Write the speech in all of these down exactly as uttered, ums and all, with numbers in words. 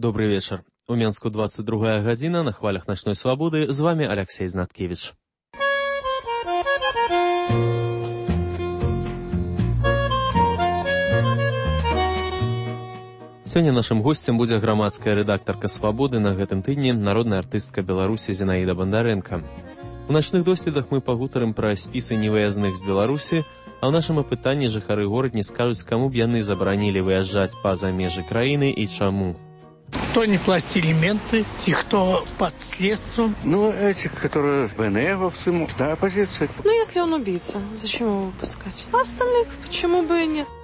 Добрый вечер. У Менску двадцать другая гадзіна, на хвалях начной свободы. З вами Алексей Знаткевич. Сёння нашым госцем будзе грамадская рэдактарка «Свабоды» на гэтым тыдні, народная артыстка Беларусі Зінаіда Бандарэнка. У начных доследах мы пагутарым пра спісы невыязных з Беларусі, а ў нашым апытанні жыхары горад не скажуць, каму б яны забаранілі выязджаць па-за межы краіны і чаму. Кто не платит элементы, и кто под следствием. Ну, этих, которые БНЭовцы, да, оппозиция. Ну, если он убийца, зачем его выпускать? А остальных почему бы и нет?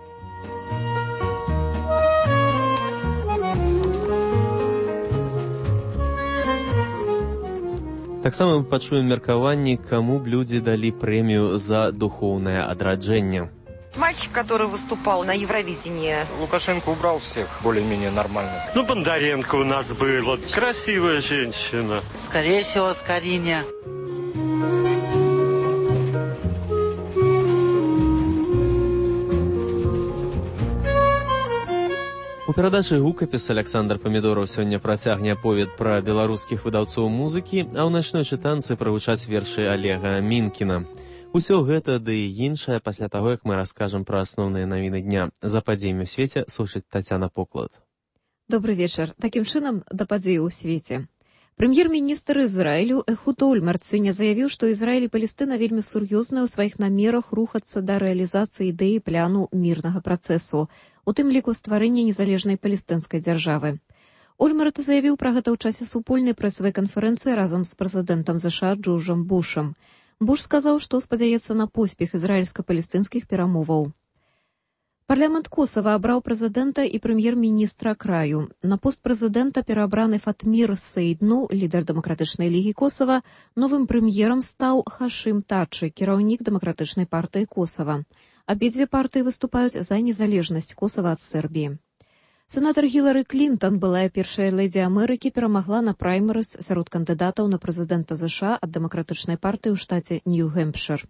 Таксама мы пачуем меркаванні, каму б людзі далі прэмію за духоўнае адраджэнне. Мальчик, который выступал на Евровидении. Лукашенко убрал всех более-менее нормально. Ну, Бондаренко у нас была. Красивая женщина. Скорее всего, Скориня. У перадачы «Гукапіс» Александр Памідораў сёння працягне аповед пра беларускіх выдаўцоў музыкі, а ў начной чытанцы прагучаць вершы Олега Мінкіна. Усё гэта, ды і іншае, пасля таго, як мы раскажам пра асноўныя навіны дня. За падзеямі ў свеце сушыць Тацяна Поклад. Добрый вечар. Такім чынам, да падзеі ў свеце. Прэм'ер-міністр Ізраілю Эхуд Ольмерт сёння заявіў, што Ізраіль і Палестына вельмі сур'ёзныя ў сваіх намерах рухацца да рэалізацыі ідэі пляну мірнага працэсу, у тым ліку стварэння незалежнай палестынскай дзяржавы. Ольмерт заявіў пра гэта ў часе супольнай прэсавай канферэнцыі разам з прэзідэнтам ЗША Джорджам Бушам. Буш сказаў, што спадзяецца на поспех ізраільска-палестынскіх перамоваў. Парламент Косава абраў прэзідэнта і прэм'ер-міністра краю. На пост прэзідэнта пераабраны Фатмір Сейдну, лідар Дэмакратычнай лігі Косава, новым прэм'ерам стаў Хашым Тачы, кіраўнік Дэмакратычнай партыі Косава. Абедзве партыі выступаюць за незалежнасць Косава ад Сербіі. Сенатар Гілары Клінтон, былая першая лэдзі Амерыкі, перамагла на праймерыс сярод кандыдатаў на прэзідэнта ЗША ад Дэмакратычнай партыі ў штаце Нью-Гэмпшыр.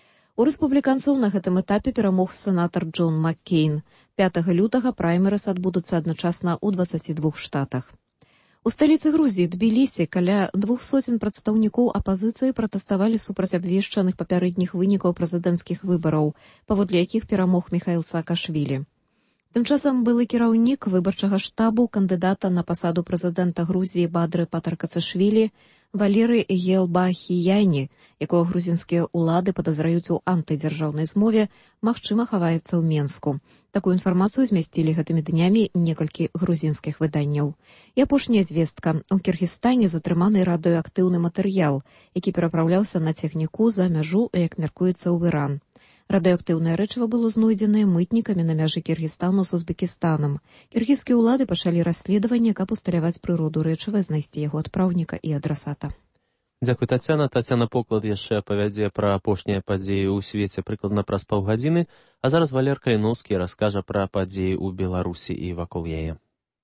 У рэспубліканцаў на гэтым этапе перамог сенатар Джон Маккейн. пятага лютага праймерыс адбудуцца адначасна ў дваццаці двух штатах. У сталіцы Грузіі Тбілісі каля двух сотен прадстаўнікоў апазіцыі пратэставалі супраць абвешчаных папярэдніх вынікаў прэзідэнцкіх выбараў, паводле якіх перамог Міхаіл Саакашвілі. Тым часам былы кіраўнік выбарчага штабу кандыдата на пасаду прэзідэнта Грузіі Бадры Патаркацашвілі Валеры Елбахіяні, якого грузінскія ўлады падазраюць у антыдзяржаўнай змове, магчыма, хаваецца ў Менску. Такую інфармацыю змясцілі гэтымі днямі некалькі грузінскіх выданняў. І апошняя звестка. У Кіргізстане затрыманы радыеактыўны матэрыял, які перапраўляўся на цягніку за мяжу, як мяркуецца ў Іран. Радыеактыўнае рэчыва было знойдзенае мытнікамі на мяжы Кіргізстану з Узбекістанам. Кіргізскія ўлады пачалі расследаванне, каб усталяваць прыроду рэчыва, знайсці яго адпраўніка і адрасата. Дзякуй, Тацяна. Тацяна Поклад яшчэ апавядзе пра апошнія падзеі ў свеце прыкладна праз паўгадзіны, а зараз Валер Каліноўскі раскажа пра падзеі ў Беларусі і вакол яе.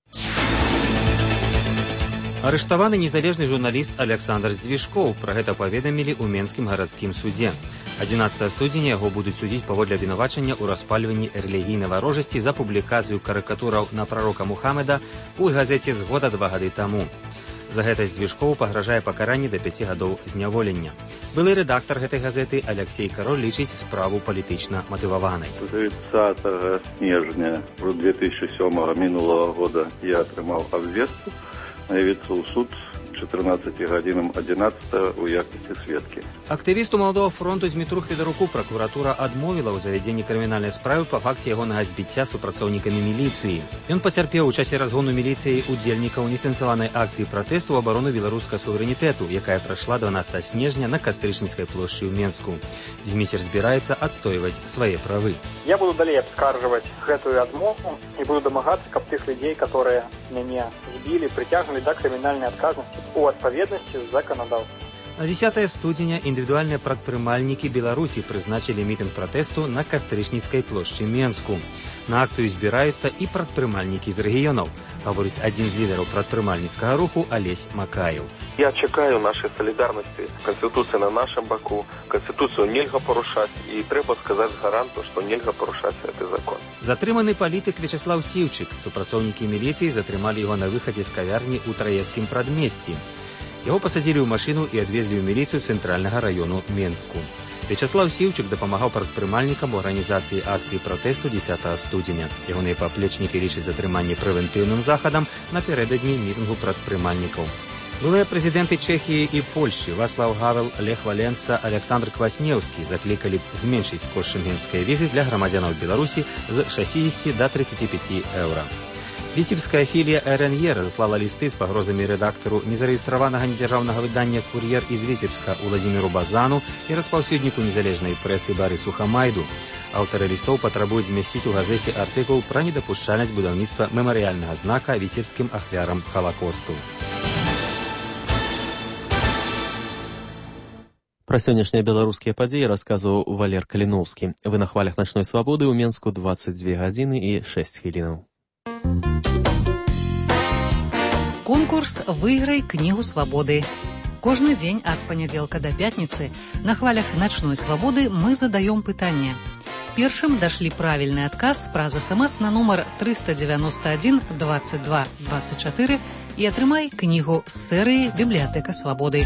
Арыштаваны незалежны журналіст Александр Здвижкоў. Пра гэта паведамілі ў Менскім гарадскім судзе. адзінаццатага студзеня яго будуць судзіць паводле абвінавачання ў распальванні рэлігійнай варожасці за публікацыю карыкатураў на прарока Мухаммеда ў газеце «Згода» два гады таму. За гэта Здвижкоў пагражае пакаранне да пяці гадоў зняволення. Былы рэдактар гэтай газеты Алексей Кароль лічыць справу палітычна матываванай. тридцатого снежня две тысячи сёмага мінулага года я атрымаў абвестку явіцца ў суд чатырнаццаці гадзінам адзінаццатага ў якасці сведкі. Актывісту Маладога фронту Дмітру Федаруку пракуратура адмовіла ў завядзенні крымінальнай справы па факце ягонага збіцця супрацоўнікамі міліцыі. Ён пацярпеў у часе разгону міліцыі удзельнікаў несэнсаванай акцыі пратэсту ў абарону беларускага суверэнітэту, якая прайшла дванаццатага снежня на Кастрычніцкай плошчы ў Менску. Дзміцер збіраецца адстойваць свае правы. Я буду далей абскаржваць гэтую адмову і буду дамагацца, каб тых людзей, которые мяне збілі, прыцягнулі да крымінальнай адказнасці у адпаведнасці з заканадаўствам. На дзесятае студзеня індывідуальныя прадпрымальнікі Беларусі прызначылі мітынг пратэсту на Кастрычніцкай плошчы Менску. На акцыю збіраюцца і прадпрымальнікі з рэгіёнаў, гаворыць адзін з лідараў прадпрымальніцкага руху Алесь Макаев. Я чекаю нашей солидарности. Конституция на нашем боку. Конституцию нельга порушать. И треба сказать гаранту, что нельга порушать этот закон. Затрыманы палітык Вячеслав Сіўчык. Супрацоўнікі міліцыі затрымалі яго на выхадзе з кавярні ў Траецкім прадмесці. Яго пасадзілі ў машыну і адвезлі ў міліцыю цэнтральнага раёну Менску. Вячеслав Сіўчык дапамагаў прадпрымальнікам у арганізацыі акцыі пратэсту дзесятага студзеня. Ягоныя паплечнікі лічаць затрыманне прэвентыўным захадам напярэдадні мітынгу прадпрымальнікаў. Былыя прэзідэнты Чэхіі і Польшчы Вацлаў Гавел, Лех Валенса, Александр Кваснеўскі заклікалі зменшыць кошт шэнгенскай візы для грамадзянаў Беларусі з шэсцідзесяці да трыццаці пяці еўра. Віцебская філія эр эн е разаслала лісты з пагрозамі рэдактару незарэгістраванага недзяржаўнага выдання «Кур'ер» з Віцебска Уладзіміру Базану і распаўсюдніку незалежнай прэсы Барысу Хамайду. Аўтары лістоў патрабуюць змясціць у газеце артыкул пра недапушчальнасць будаўніцтва мемарыяльнага знака віцебскім ахвярам Халакосту. Пра сённяшнія беларускія падзеі расказваў Валер Каліноўскі. Вы на хвалях начной свабоды ў Менску дваццаць дзве гадзіны і шэсць хвілінаў. Конкурс «Выиграй книгу свободы». Кожны дзень ад панядзелка да пятніцы на хвалях начной свободы мы задаем пытанне. Першым дашлі правільны адказ праз смс на нумар триста девяносто один двадцать два двадцать четыре і атрымай кнігу з серыі «Бібліятэка свабоды».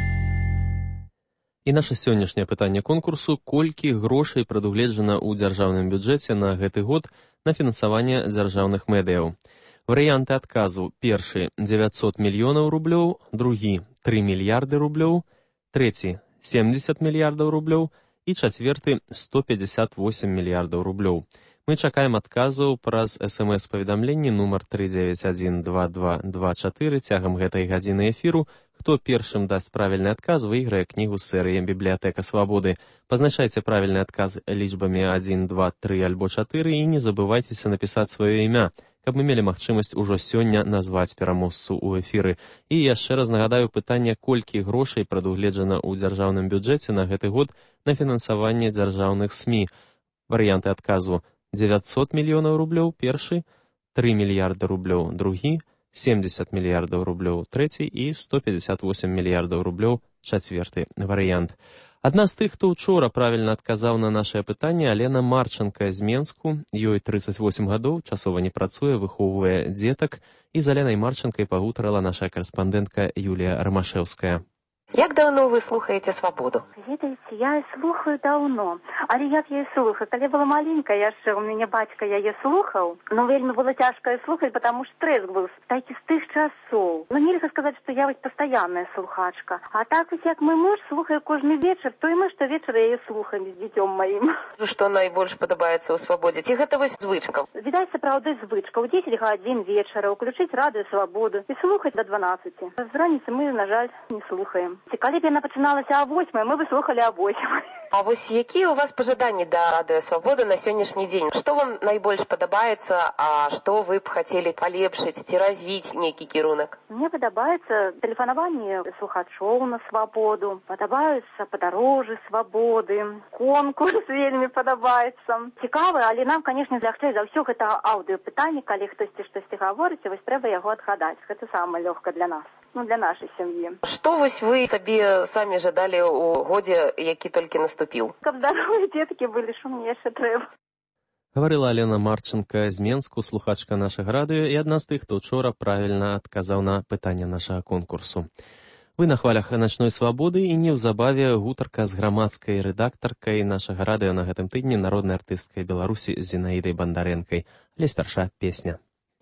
І наша сённяшняе пытанне конкурсу: колькі грошай прадугледжана ў дзяржаўным бюджэце на гэты год на фінансаванне дзяржаўных медыяў? Варыянты адказу: першы девятьсот мільёнаў рублёў, другі три мільярды рублёў, трэці семьдесят мільярдаў рублёў і чацверты сто пятьдесят восемь мільярдаў рублёў. Мы чакаем адказаў праз смс-паведамленні нумар три девять один два два два четыре цягам гэтай гадзіны эфіру. Хто першым дасць правільны адказ, выйграе кнігу з серыі «Бібліятэка свабоды». Пазначайце правільны адказ лічбамі один, два, три альбо чатыры і не забывайцеся напісаць сваё імя, каб мы мелі магчымасць ужо сёння назваць пераможцу ў эфіры. І яшчэ раз нагадаю пытанне: колькі грошай прадугледжана ў дзяржаўным бюджэце на гэты год на фінансаванне дзяржаўных СМІ. Варыянты адказу: девятьсот мільёнаў рублёў першы, три мільярды рублёў другі, семьдесят мільярдаў рублёў трэці і сто пятьдесят восемь мільярдаў рублёў чацверты варыянт. Адна з тых, хто учора правільна адказаў на нашае пытанне, Алена Марченко з Менску. Ёй тридцать восемь гадоў, часова не працуе, выхоўвае дзетак. І з Аленай Марченкай пагутарыла наша карэспандэнтка Юлія Рамашэўская. Як давно вы слухаете «Свободу»? Ведаеце, я слухаю давно. Але як я слухаю? Калі была маленькая, яшчэ у мяне бацька яе слухаў, но вельмі было цяжка слухаць, потому што стресс быў такі з тых часоў. Ну нельга сказаць, што я вось пастаянная слухачка. А так вось як мой муж слухае кожны вечар, то і мы штовечар яе слухаем з дзіцём маім. Што найбольш падабаецца ў «Свабодзе»? Ці гэта вось звычка? Відаць, сапраўды звычка. У дзесяць гадзін вечара ўключыць радыё «Свабоду» і слухаць да дванаццаці. З раніцы мы, на жаль, не слухаем. Калі б яна пачыналася а восьмай, мы бы слухалі а восьмай. А вось якія у вас пажаданні да радыё «Свабода» на сённяшні дзень? Што вам найбольш падабаецца, а што вы б хацелі палепшыць ці развіць нейкі кірунак? Мне падабаецца тэлефанаванне слухачоў на «Свабоду», падабаюцца падарожжы «Свабоды», конкурс вельмі падабаецца. Цікавы, але нам, канешне, лягчэй за ўсё гэта аўдыёпытанне, калі хтосьці штосьці гаворыць, вось трэба яго адгадаць. Гэта самае лёгка для нас. Ну, для нашай сям'і. Што вось вы сабе самі жадалі ў годзе, які толькі наступіў? Каб здаровыя дзеткі былі, што мне яшчэ трэба. Гаварыла Алена Марченко з Менску, слухачка нашага радыё і адна з тых, хто учора правільна адказаў на пытанне нашага конкурсу. Вы на хвалях начной свабоды і неўзабаве гутарка з грамадскай рэдактаркай нашага радыё на гэтым тыдні, народнай артысткай Беларусі Зінаідай Бандарэнкай. Але спярша песня.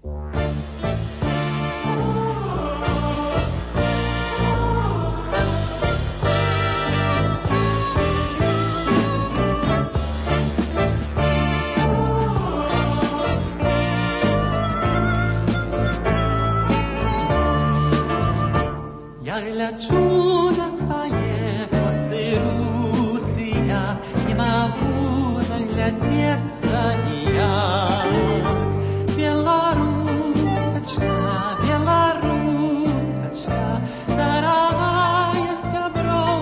Я гляджу на твае косы русыя, не магу наглядзецца ніяк. Беларусачка, беларусачка, дарагая сябро.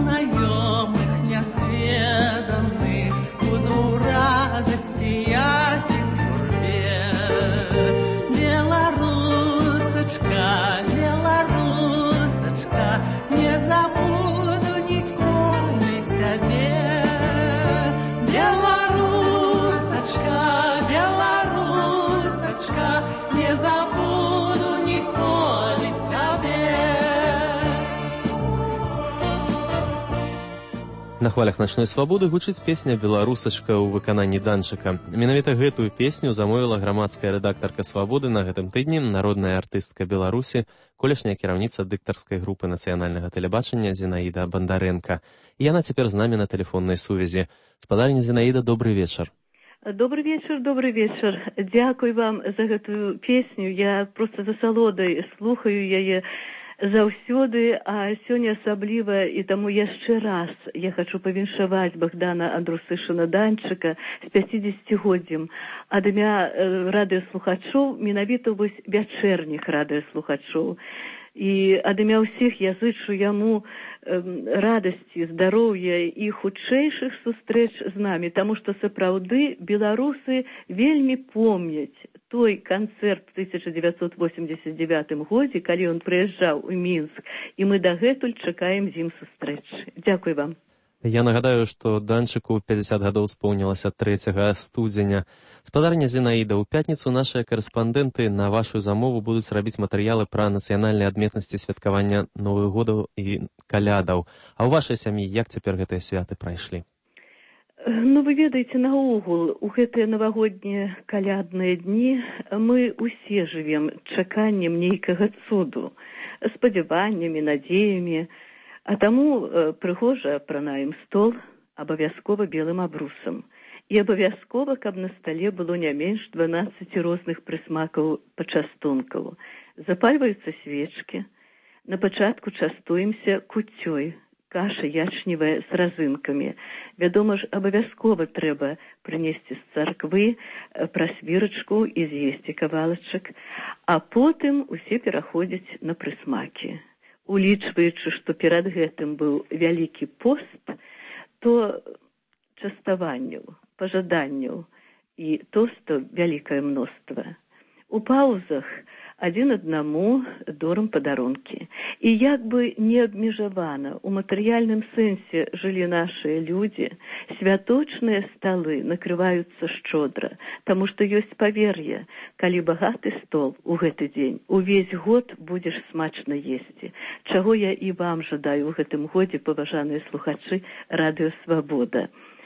знаёмых нязведаных, буду ў радасці я ці ў журбе. Беларусачка, беларусачка, не забуду ніколі цябе. Беларусачка, беларусачка, не забуду ніколі цябе. На хвалях начной свабоды гучыць песня «Беларусачка» ў выкананні Данчыка. Менавіта гэтую песню замовіла грамадская рэдактарка «Свабоды» на гэтым тыдні, народная артыстка Беларусі, колішняя кіраўніца дыктарскай групы нацыянальнага тэлебачання Зінаіда Бандарэнка. І яна цяпер з намі на тэлефоннай сувязі. Спадарня Зінаіда, добрый вечар. Добрый вечер, добрый вечер. Дзякуй вам за гэтую песню. Я просто за салодай слухаю яе заўсёды, а сёння асабліва, і таму яшчэ раз я хачу павіншаваць Богдана Андрусышына Данчыка з пяцідзесяцігоддзем ад імя радыёслухачоў, менавіта вось вячэрніх радыёслухачоў. І ад імя ўсіх я зычу яму радасці, здароўя і хутчэйшых сустрэч з намі, таму што сапраўды беларусы вельмі помняць той канцэрт у тысяча дзевяцьсот восемьдесят девятым годзе, калі ён прыязджаў у Мінск, і мы дагэтуль чакаем з ім сустрэчы. Дзякуй вам. Я нагадаю, што Данчыку пяцьдзясят гадоў споўнілася трэцяга студзеня. Спадарня Зінаіда, у пятніцу нашыя карэспандэнты на вашу замову будуць рабіць матэрыялы пра нацыянальныя адметнасці святкавання Новых годаў і калядаў. А ў вашай сям'і як цяпер гэтыя святы прайшлі? Ну, вы ведаеце, наогул, у гэтыя навагоднія калядныя дні мы ўсе жывем чаканнем нейкага цуду, спадзяваннямі, надзеямі, а таму э, прыгожа апранаем стол абавязкова белым абрусам. І абавязкова, каб на стале было не менш дванаццаць розных прысмакаў пачастункаў. Запальваюцца свечкі, на пачатку частуемся куццёй, каша ячневая з разынкамі. Вядома ж, абавязкова трэба прынесці з царквы прасвірачку і з'есці кавалачак, а потым усе пераходзяць на прысмакі. Улічваючы, што перад гэтым быў вялікі пост, то частаванняў, пажаданняў і тостаў вялікае мноства. У паўзах адзін аднаму дорам падарункі. І як бы не абмежавана у матэрыяльным сэнсе жылі нашыя людзі, святочныя сталы накрываюцца шчодра, таму што ёсць павер'е, калі багаты стол у гэты дзень, увесь год будзеш смачна есці, чаго я і вам жадаю ў гэтым годзе, паважаныя слухачы радыё Свабода.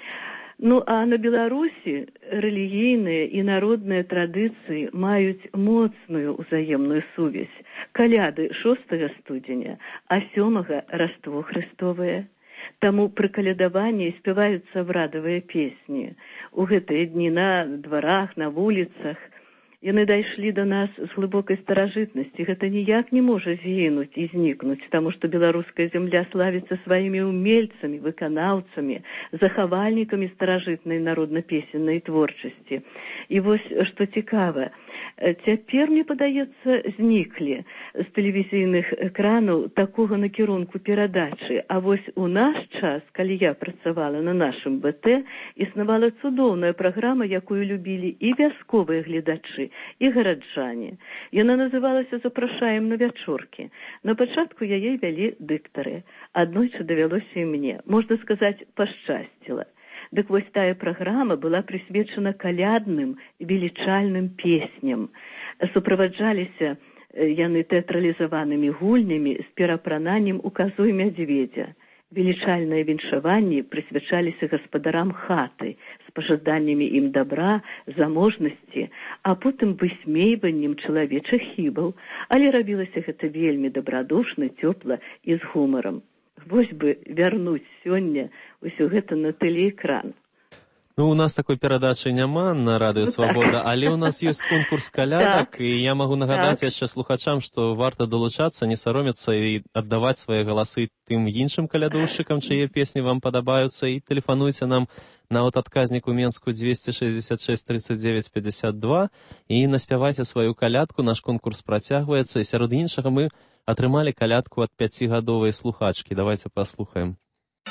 Ну, а на Беларусі рэлігійныя і народныя традыцыі маюць моцную ўзаемную сувязь. Каляды шостага студзеня, а сёмага Раство Христовае. Таму пры калядаванні спяваюцца абрадавыя песні. У гэтыя дні на дварах, на вуліцах. Яны дайшлі да нас з глыбокай старажытнасці. Гэта ніяк не можа згінуць і знікнуць, таму што беларуская зямля славіцца сваімі умельцамі, выканаўцамі, захавальнікамі старажытнай народна-песеннай творчасці. І вось, што цікава, цяпер, мне падаецца, зніклі з тэлевізійных экранаў такога накірунку перадачы. А вось у наш час, калі я працавала на нашым бэ тэ, існавала цудоўная праграма, якую любілі і вясковыя гледачы, і гараджане. Яна называлася «Запрашаем на вячоркі». На пачатку яе вялі дыктары. Аднойчы давялося і мне, можна сказаць, пашчасціла. Дык вось тая праграма была прысвечана калядным, велічальным песням. Суправаджаліся яны тэатралізаванымі гульнямі з перапрананнем у казу і мядзведзя. Велічальныя віншаванні прысвячаліся гаспадарам хаты з пажаданнямі ім дабра, заможнасці, а потым высмейваннем чалавечых хібаў, але рабілася гэта вельмі дабрадушна, цёпла і з гумарам. Вось бы вярнуць сёння ўсё гэта на тэлеэкран. Ну, у нас такой перадачы няма на радыё Свабода, але ў нас ёсць конкурс калядак, і я магу нагадаць яшчэ слухачам, што варта далучацца, не саромецца і аддаваць свае галасы тым іншым калядоўшчыкам, чые песні вам падабаюцца, і тэлефануйце нам на от адказніку Менску двести шестьдесят шесть тридцать девять пятьдесят два і наспявайце сваю калядку, наш конкурс працягваецца, і сярод іншага мы атрымалі калядку ад пяцігадовай слухачкі. Давайте паслухаем.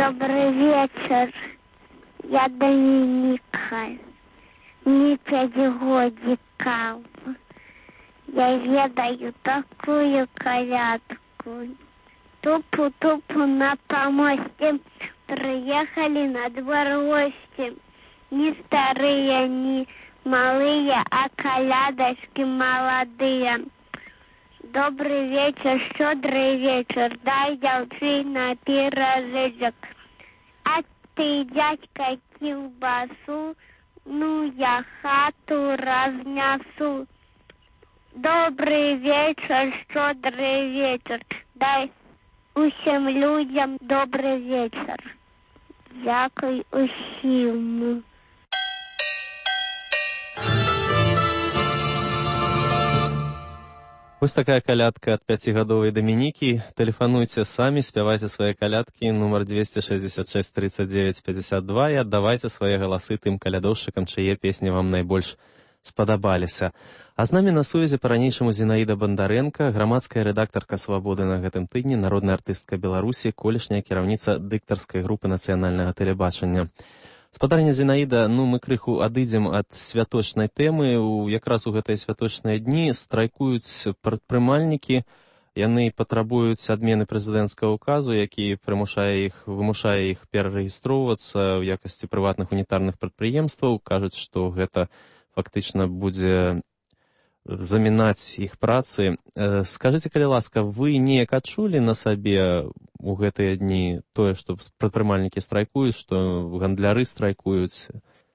Добрый вечер. Я Доминика. Мне пять годиков. Я ведаю такую колядку. Тупу-тупу на помосте приехали на двор гости. Не старые, не малые, а колядочки молодые. Добрый вечер, щедрый вечер, дай девчина пирожечек. А ты, дядька, колбасу, ну я хату разнесу. Добрый вечер, щедрый вечер, дай усім людям добрый вечер. Дякую усім. Вось такая калядка ад пяцігадовай Дамінікі. Тэлефануйце самі, спявайце свае калядкі, нумар двести шестьдесят шесть тридцать девять пятьдесят два і аддавайце свае галасы тым калядоўшчыкам, чые песні вам найбольш спадабаліся. А з намі на сувязі па-ранейшаму Зінаіда Бандарэнка, грамадская рэдактарка «Свабоды» на гэтым тыдні, народная артыстка Беларусі, колішняя кіраўніца дыктарскай групы нацыянальнага тэлебачання. Спадарня Зінаіда, ну мы крыху адыдзем ад святочнай тэмы. У, якраз у гэтыя святочныя дні страйкуюць прадпрымальнікі. Яны патрабуюць адмены прэзідэнцкага указу, які прымушае іх, вымушае іх перарэгістроўвацца ў якасці прыватных унітарных прадпрыемстваў. Кажуць, што гэта фактычна будзе замінаць іх працы. Скажыце, калі ласка, вы неяк адчулі на сабе у гэтыя дні тое, што прадпрымальнікі страйкуюць, што гандляры страйкуюць?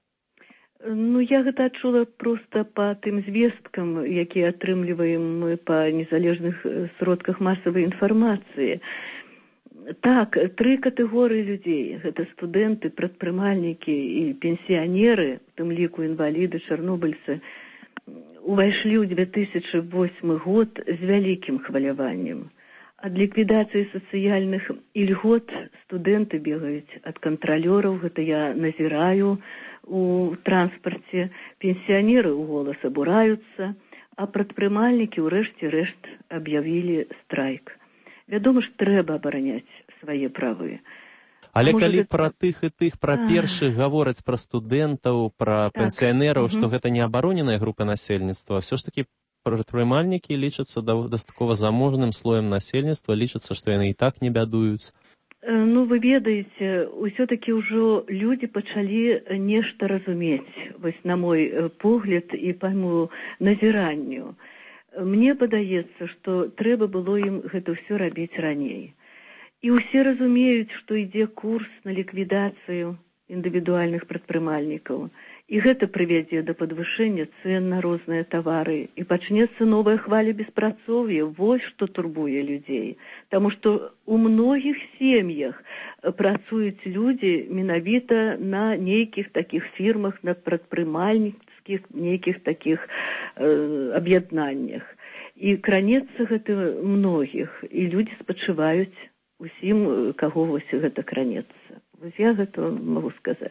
Ну, я гэта адчула проста па тым звесткам, якія атрымліваем мы па незалежных сродках масавай інфармацыі. Так, тры катэгорыі людзей. Гэта студэнты, прадпрымальнікі і пенсіянеры, у тым ліку інваліды, чарнобыльцы, увайшлі ў две тысячы восьмы год з вялікім хваляваннем. Ад ліквідацыі сацыяльных ільгот студэнты бегаюць ад кантралёраў, гэта я назіраю у транспарце, пенсіянеры ў голас абураюцца, а прадпрымальнікі ўрэшце рэшт аб'явілі страйк. Вядома ж, трэба абараняць свае правы. Але Можа, калі гэта... пра тых і тых, пра першых гавораць пра студэнтаў, пра так. пенсіянераў, угу. што гэта не абароненая група насельніцтва, все ж такі прадпрымальнікі лічацца дастаткова заможным слоем насельніцтва, лічацца, што яны і так не бядуюць. Ну, вы ведаеце, усё-такі ўжо людзі пачалі нешта разумець, вось на мой погляд і па майму назіранню. Мне падаецца, што трэба было ім гэта ўсё рабіць раней. І ўсе разумеюць, што ідзе курс на ліквідацыю індывідуальных прадпрымальнікаў. І гэта прывядзе да падвышэння цэн на розныя тавары. І пачнецца новая хваля беспрацоўя. Вось што турбуе людзей. Таму што ў многіх сем'ях працуюць людзі менавіта на нейкіх такіх фірмах, на прадпрымальніцкіх, нейкіх такіх э, аб'яднаннях. І кранецца гэта многіх. І людзі спачуваюць усім, каго вось гэта кранецца. Вось я гэта магу сказаць.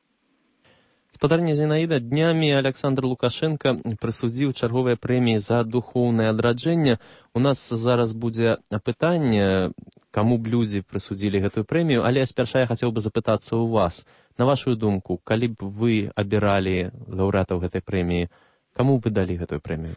Спадарня Зінаіда, днямі Александр Лукашенко прысудзіў чарговыя прэміі за духоўнае адраджэнне. У нас зараз будзе пытанне, каму б людзі прысудзілі гэтую прэмію, але спярша я хацеў бы запытацца ў вас. На вашу думку, калі б вы абіралі лаўрэатаў гэтай прэміі, каму вы далі гэтую прэмію?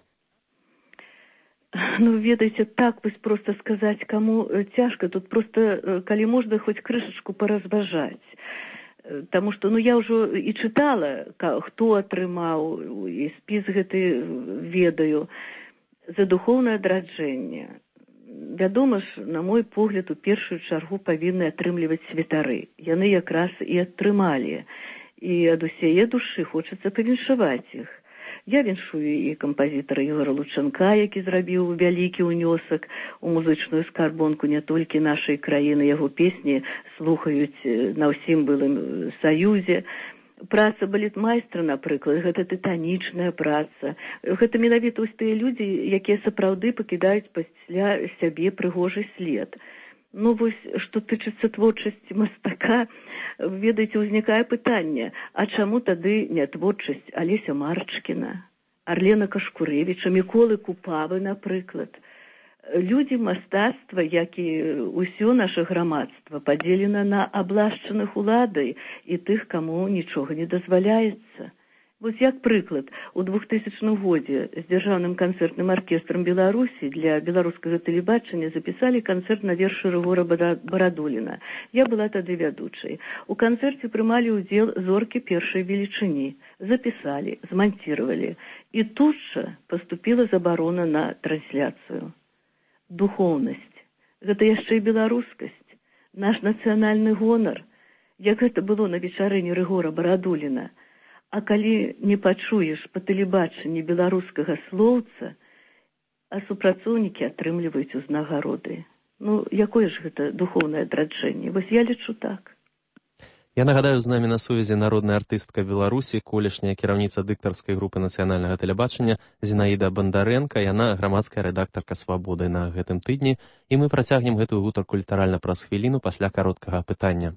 Ну, ведаеце, так вось проста сказаць, каму цяжка. Тут проста, калі можна, хоць крышачку паразважаць. Таму што, ну, я ўжо і чытала, хто атрымаў, і спіс гэты ведаю, за духоўнае адраджэнне. Вядома ж, на мой погляд, у першую чаргу павінны атрымліваць святары. Яны якраз і атрымалі. І ад усяе душы хочацца павіншаваць іх. Я віншую і кампазітара Ігора Лучанка, які зрабіў вялікі ўнёсак у музычную скарбонку не толькі нашай краіны. Яго песні слухаюць на ўсім былым саюзе. Праца балетмайстра, напрыклад, гэта тытанічная праца. Гэта менавіта вось тыя людзі, якія сапраўды пакідаюць пасля сябе прыгожы след. Ну, вось, што тычыцца творчасці мастака, ведаеце, узнікае пытанне, а чаму тады не творчасць Алеся Марчкіна, Арлена Кашкурэвіча, Міколы Купавы, напрыклад. Людзі мастацтва, як і ўсё наша грамадства, падзелена на аблашчаных уладай і тых, каму нічога не дазваляецца. Вось як прыклад, у двухтысячным годзе з дзяржаўным канцэртным аркестрам Беларусі для беларускага тэлебачання запісалі канцэрт на вершы Рыгора Барадуліна. Я была тады вядучай. У канцэрце прымалі ўдзел зоркі першай велічыні. Запісалі, зманціравалі. І тут жа паступіла забарона на трансляцыю. Духоўнасць. Гэта яшчэ і беларускасць. Наш нацыянальны гонар. Як гэта было на вечарыне Рыгора Барадуліна. А калі не пачуеш па тэлебачанні беларускага слоўца, а супрацоўнікі атрымліваюць узнагароды. Ну, якое ж гэта духоўнае адраджэнне? Вось я лічу так. Я нагадаю, з намі на сувязі народная артыстка Беларусі, колішняя кіраўніца дыктарскай групы нацыянальнага тэлебачання Зінаіда Бандарэнка, яна грамадская рэдактарка «Свабоды» на гэтым тыдні, і мы працягнем гэтую гутарку літаральна праз хвіліну пасля кароткага апытання.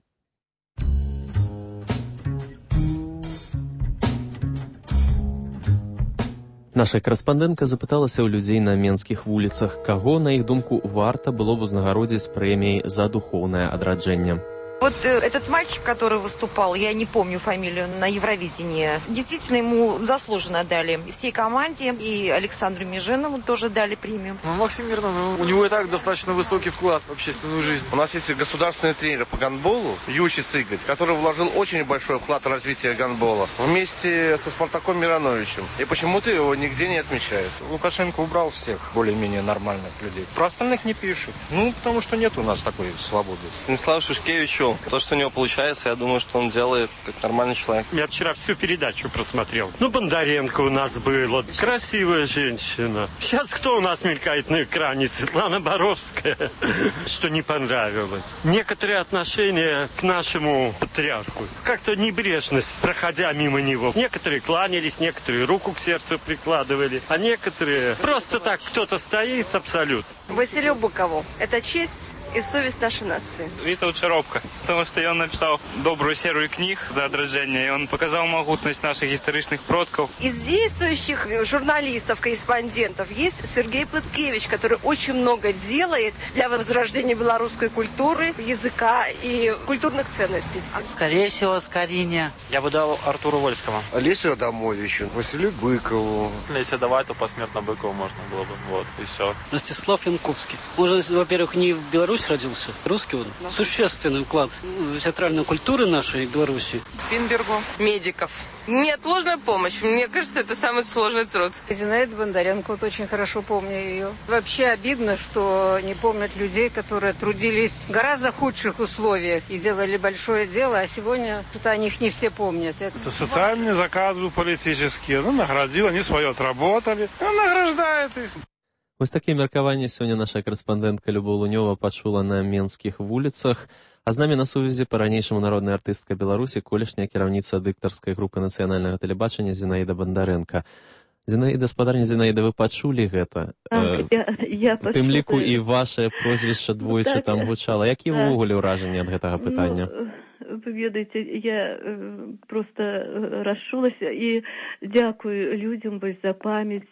Наша корэспандэнтка запыталася ў людзей на менскіх вуліцах, каго, на іх думку, варта было б узнагародзіць прэміяй за духоўнае адраджэнне. Вот э, этот мальчик, который выступал, я не помню фамилию, на Евровидении, действительно ему заслуженно дали. Всей команде, и Александру Меженову тоже дали премию. Ну, Максим Мирнов, ну, у него и так достаточно высокий вклад в общественную жизнь. У нас есть государственный тренер по гандболу, Ючиц Игорь, который вложил очень большой вклад в развитие гандбола вместе со Спартаком Мироновичем. И почему-то его нигде не отмечают. Лукашенко убрал всех более-менее нормальных людей. Про остальных не пишет. Ну, потому что нет у нас такой свободы. Станислав Шушкевич, то, что у него получается, я думаю, что он делает как нормальный человек. Я вчера всю передачу просмотрел. Ну, Бондаренко у нас была. Красивая женщина. Сейчас кто у нас мелькает на экране? Светлана Боровская. Что не понравилось. Некоторые отношения к нашему патриарху. Как-то небрежность, проходя мимо него. Некоторые кланялись, некоторые руку к сердцу прикладывали. А некоторые просто так кто-то стоит абсолютно. Василию Быкову. Это честь и совесть нашей нации. Витауд Шаробко, потому что он написал добрую серию книг за отражение, и он показал могутность наших исторических продков. Из действующих журналистов, корреспондентов есть Сергей Плыткевич, который очень много делает для возрождения белорусской культуры, языка и культурных ценностей. Скорее всего, Скориня. Я бы дал Артуру Вольскому. Олесю Адамовичу, Василию Быкову. Если давать, то посмертно Быкову можно было бы. Вот, и все. Ростислав Янковский. Он же, во-первых, не в Беларуси родился. Русский он. Существенный вклад в театральную культуру нашей Беларуси. Пинбергу. Медиков. Неотложная помощь. Мне кажется, это самый сложный труд. Зинаида Бондаренко, вот очень хорошо помню ее. Вообще обидно, что не помнят людей, которые трудились в гораздо худших условиях и делали большое дело, а сегодня что-то о них не все помнят. Это, это социальный заказ был политический. Ну, наградил, они свое отработали. Он награждает их. Вось такія меркаванні сёння наша корэспандэнтка Любоў Лунёва пачула на менскіх вуліцах, а з намі на сувязі па-ранейшаму народная артыстка Беларусі, колішняя кіраўніца дыктарскай групы нацыянальнага тэлебачання Зінаіда Бандарэнка. Зінаіда, спадарня Зінаіда, вы пачулі гэта? А, я, я у тым ліку і ваше прозвішча двойчы там гучала. Які ўвогуле ўражанні ад гэтага пытання? Ну, вы ведаеце, я просто расчулася і дзякую людзям вось за памяць,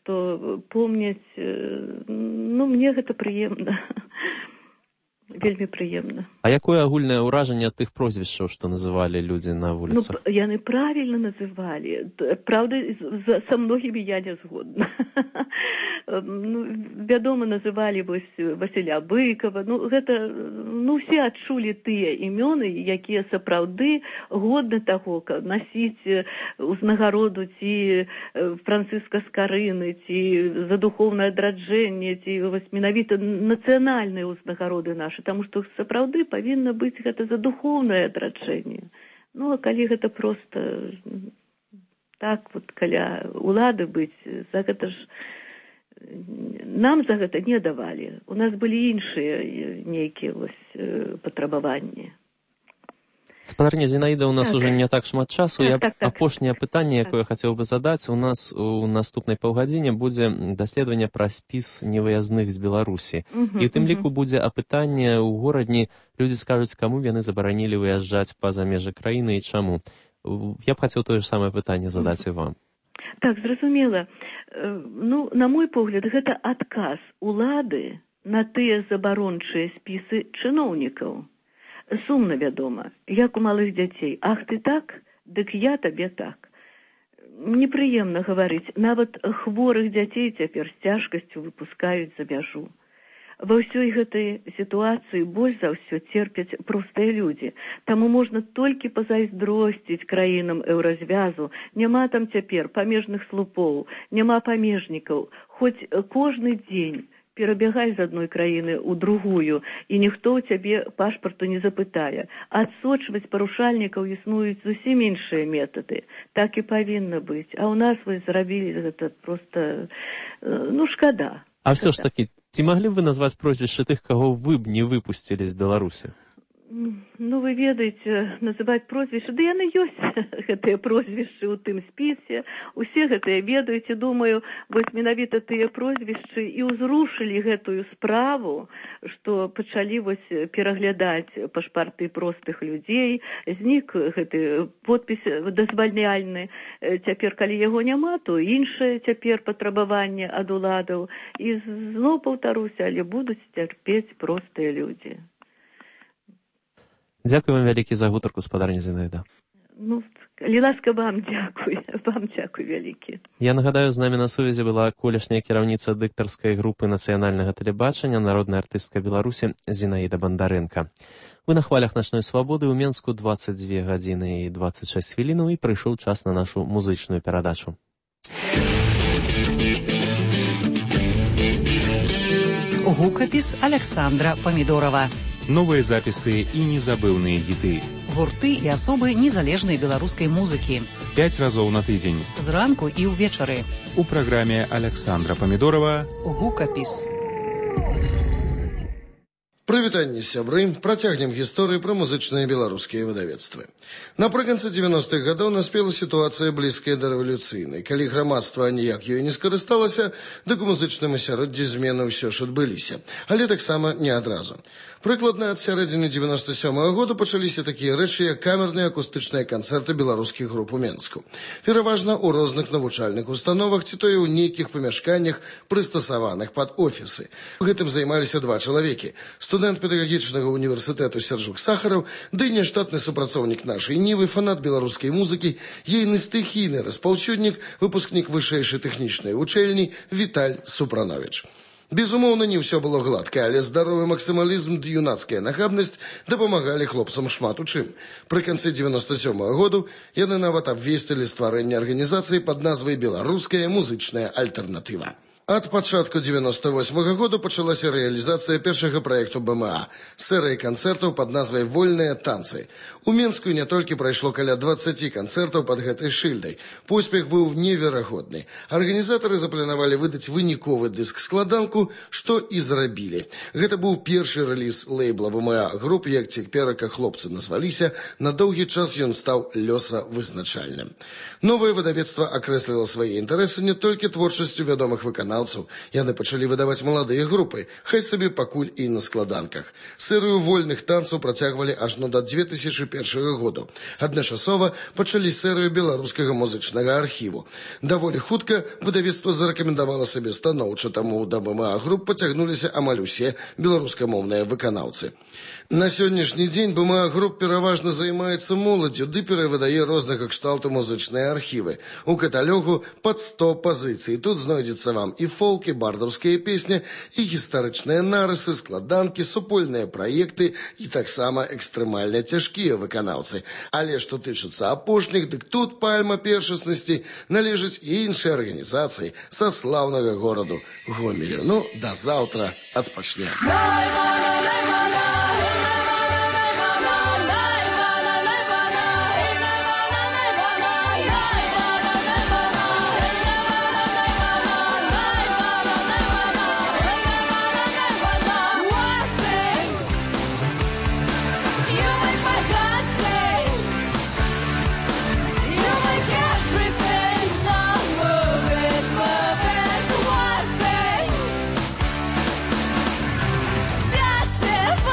што помняць, ну, мне гэта прыемна. Вельмі прыемна. А якое агульнае ўражанне ад тых прозвішчаў, што называлі людзі на вуліцах? Ну, яны правільна называлі. Праўда, са многімі я не згодна. Ну, вядома, называлі вось Васіля Быкова. Ну, гэта, ну, усе адчулі тыя імёны, якія сапраўды годны таго, насіць узнагароду ці Францыска Скарыны, ці за духоўнае адраджэнне, ці вось менавіта нацыянальныя ўзнагароды нашы. Таму што сапраўды павінна быць гэта за духоўнае адраджэнне. Ну, а калі гэта проста так вот каля улады быць, за гэта ж нам за гэта не давалі. У нас былі іншыя нейкія вось патрабаванні. Спадарня Зінаіда, у нас так. уже не так шмат часу. Так, Я так, так. апошняе пытанне, якое я хацеў бы задаць, у нас у наступнай паўгадзіне будзе даследаванне пра спіс невыязных з Беларусі. Uh-huh, І ў тым uh-huh. ліку будзе апытанне ў горадні. Людзі скажуць, каму яны забаранілі выязджаць па-за межы краіны і чаму. Я б хацеў тое ж самае пытанне задаць uh-huh. і вам. Так, зразумела. Ну, на мой погляд, гэта адказ улады на тыя забарончыя спісы чыноўнікаў. Сумна, вядома, як у малых дзяцей. Ах, ты так? Дык я табе так. Непрыемна гаварыць. Нават хворых дзяцей цяпер з цяжкасцю выпускаюць за мяжу. Ва ўсёй гэтай сітуацыі больш за ўсё церпяць простыя людзі. Таму можна толькі пазайздросціць краінам еўразвязу. Няма там цяпер памежных слупоў, няма памежнікаў. Хоць кожны дзень перабягай з адной краіны ў другую, і ніхто ў цябе пашпарту не запытае. Адсочваць парушальнікаў існуюць зусім іншыя метады. Так і павінна быць. А ў нас вы зрабілі гэта проста, ну, шкада. А все ж таки, ці маглі б вы назваць прозвішчы тых, каго вы б не выпусцілі з Беларусі? Ну, вы ведаеце, называць прозвішчы, да яны ёсць, гэтыя прозвішчы ў тым спісе, усе гэтыя ведаюць, і думаю, вось менавіта тыя прозвішчы і ўзрушылі гэтую справу, што пачалі вось пераглядаць пашпарты простых людзей, знік гэты подпіс дазвальняльны, цяпер, калі яго няма, то іншае цяпер патрабаванне ад уладаў, і зноў паўтаруся, але будуць цярпець простыя людзі. Дзякуй вам вялікі за гутарку, спадарня Зінаіда. Ну, калі ласка, вам дзякуй, вам дзякуй вялікі. Я нагадаю, з намі на сувязі была колішняя кіраўніца дыктарскай групы нацыянальнага тэлебачання, народная артыстка Беларусі Зінаіда Бандарэнка. Вы на хвалях начной свабоды ў Менску дваццаць дзве гадзіны і дваццаць шэсць хвілінаў, і прыйшоў час на нашу музычную перадачу. Гукапіс Александра Памідорова. Новыя запісы і незабыўныя хіты. Гурты і асобы незалежнай беларускай музыкі. Пяць разоў на тыдзень. Зранку і ўвечары. У праграме Александра Памідорова Гукапіс. Прывітанне, сябры, працягнем гісторыю пра музычныя беларускія выдавецтвы. Напрыканцы дзевяностых гадоў наспела сітуацыя блізкая да рэвалюцыйнай. Калі грамадства ніяк ёй не скарысталася, дык у музычным асяроддзі змены ўсё ж адбыліся, але таксама не адразу. Прыкладна ад сярэдзіны дзевяноста сёмага году пачаліся такія рэчы, як камерныя акустычныя канцэрты беларускіх груп у Менску. Пераважна ў розных навучальных установах, ці то і ў нейкіх памяшканнях, прыстасаваных пад офісы. Гэтым займаліся два чалавекі. Студэнт педагагічнага універсітэту Сяржук Сахараў, ды нештатны супрацоўнік нашай Нівы, фанат беларускай музыкі, ейны стыхійны распаўсюднік, выпускнік вышэйшай тэхнічнай вучэльні Віталь Супрановіч. Безумоўна, не ўсё было гладка, але здаровы максімалізм ды юнацкая нахабнасць дапамагалі хлопцам шмат у чым. Пры канцы дзевяноста сёмага году яны нават абвесцілі стварэнне арганізацыі пад назвай «Беларуская музычная альтэрнатыва». Ад пачатку дзевяноста восьмага году пачалася рэалізацыя першага праекту БМА – серыі канцэртаў пад назвай «Вольныя танцы». У Менску не толькі прайшло каля дваццаці канцэртаў пад гэтай шыльдай. Поспех быў неверагодны. Арганізатары запланавалі выдаць выніковы дыск-складанку, што і зрабілі. Гэта быў першы рэліз лейбла БМА груп, як цяперака хлопцы назваліся, на доўгі час ён стаў лёсавызначальным. Новае выдавецтва акрэсліла свае інтарэсы не толькі творчасцю вядомых выканаўцаў. Яны пачалі выдаваць маладыя групы, хай сабе пакуль і на складанках. Серыю вольных танцаў працягвалі ажно да дзве тысячы першага году. Адначасова пачалі серыю беларускага музычнага архіву. Даволі хутка выдавецтва зарэкамендавала сабе станоўча, таму да БМА груп пацягнуліся амаль усе беларускамоўныя выканаўцы. На сённяшні дзень БМА груп пераважна займаецца моладдзю ды перавыдае рознага кшталту музычныя архівы. У каталогу пад сто пазіцый. Тут знойдзецца вам і фолк, і бардаўскія песні, і гістарычныя нарысы, складанкі, супольныя праекты і таксама экстрэмальна цяжкія выканаўцы. Але што тычыцца апошніх, дык тут пальма першаснасці належыць і іншай арганізацыі са слаўнага гораду Гомелю. Ну, да заўтра адпачнем. Tip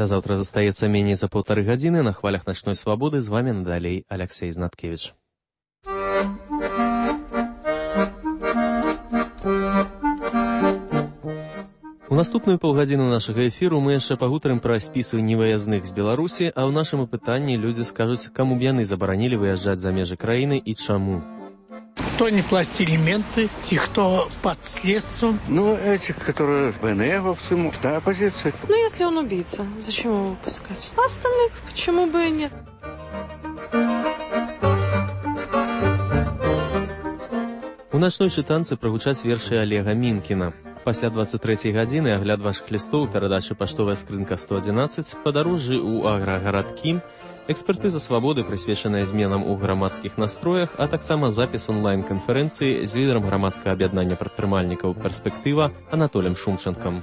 Да заўтра застаецца меней за паўтары гадзіны. На хвалях начной свабоды з вамі надалей Алексей Знаткевич. У наступную паўгадзіну нашага эфіру мы яшчэ пагутарым пра спісы невыязных з Беларусі, а ў нашым апытанні людзі скажуць, каму б яны забаранілі выязджаць за межы краіны і чаму. Кто не платит элементы, те, кто под следствием. Ну, этих, которые ВНФовцы, да, оппозиция. Ну, если он убийца, зачем его выпускать? А остальных почему бы и нет? У начной чытанцы прагучаць вершы Олега Мінкіна. Пасля двадцать трэцяй гадзіны агляд вашых лістоў, перадачы паштовая скрынка сто адзінаццаць, падарожжы ў аграгарадкі, экспертыза свабоды, прысвечаная зменам у грамадскіх настроях, а таксама запіс онлайн-канферэнцыі з лідарам грамадскага аб'яднання прадпрымальнікаў «Перспектыва» Анатолем Шумчанкам.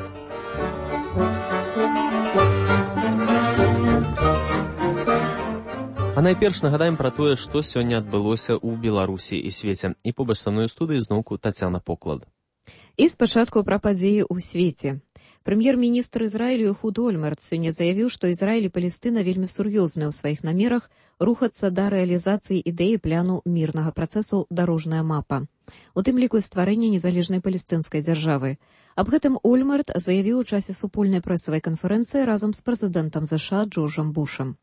А найперш нагадаем пра тое, што сёння адбылося ў Беларусі і свеце. І побач са мной у студыі зноўку Тацяна Поклад. І спачатку пра падзеі ў свеце. Прэм'ер-міністр Ізраілю Эхуд Ольмерт сёння заявіў, што Ізраіль і Палестына вельмі сур'ёзныя ў сваіх намерах рухацца да рэалізацыі ідэі пляну мірнага працэсу «Дарожная мапа», у тым ліку і стварэння незалежнай палестынскай дзяржавы. Аб гэтым Ольмерт заявіў у часе супольнай прэсавай канферэнцыі разам з прэзідэнтам ЗША Джорджам Бушам.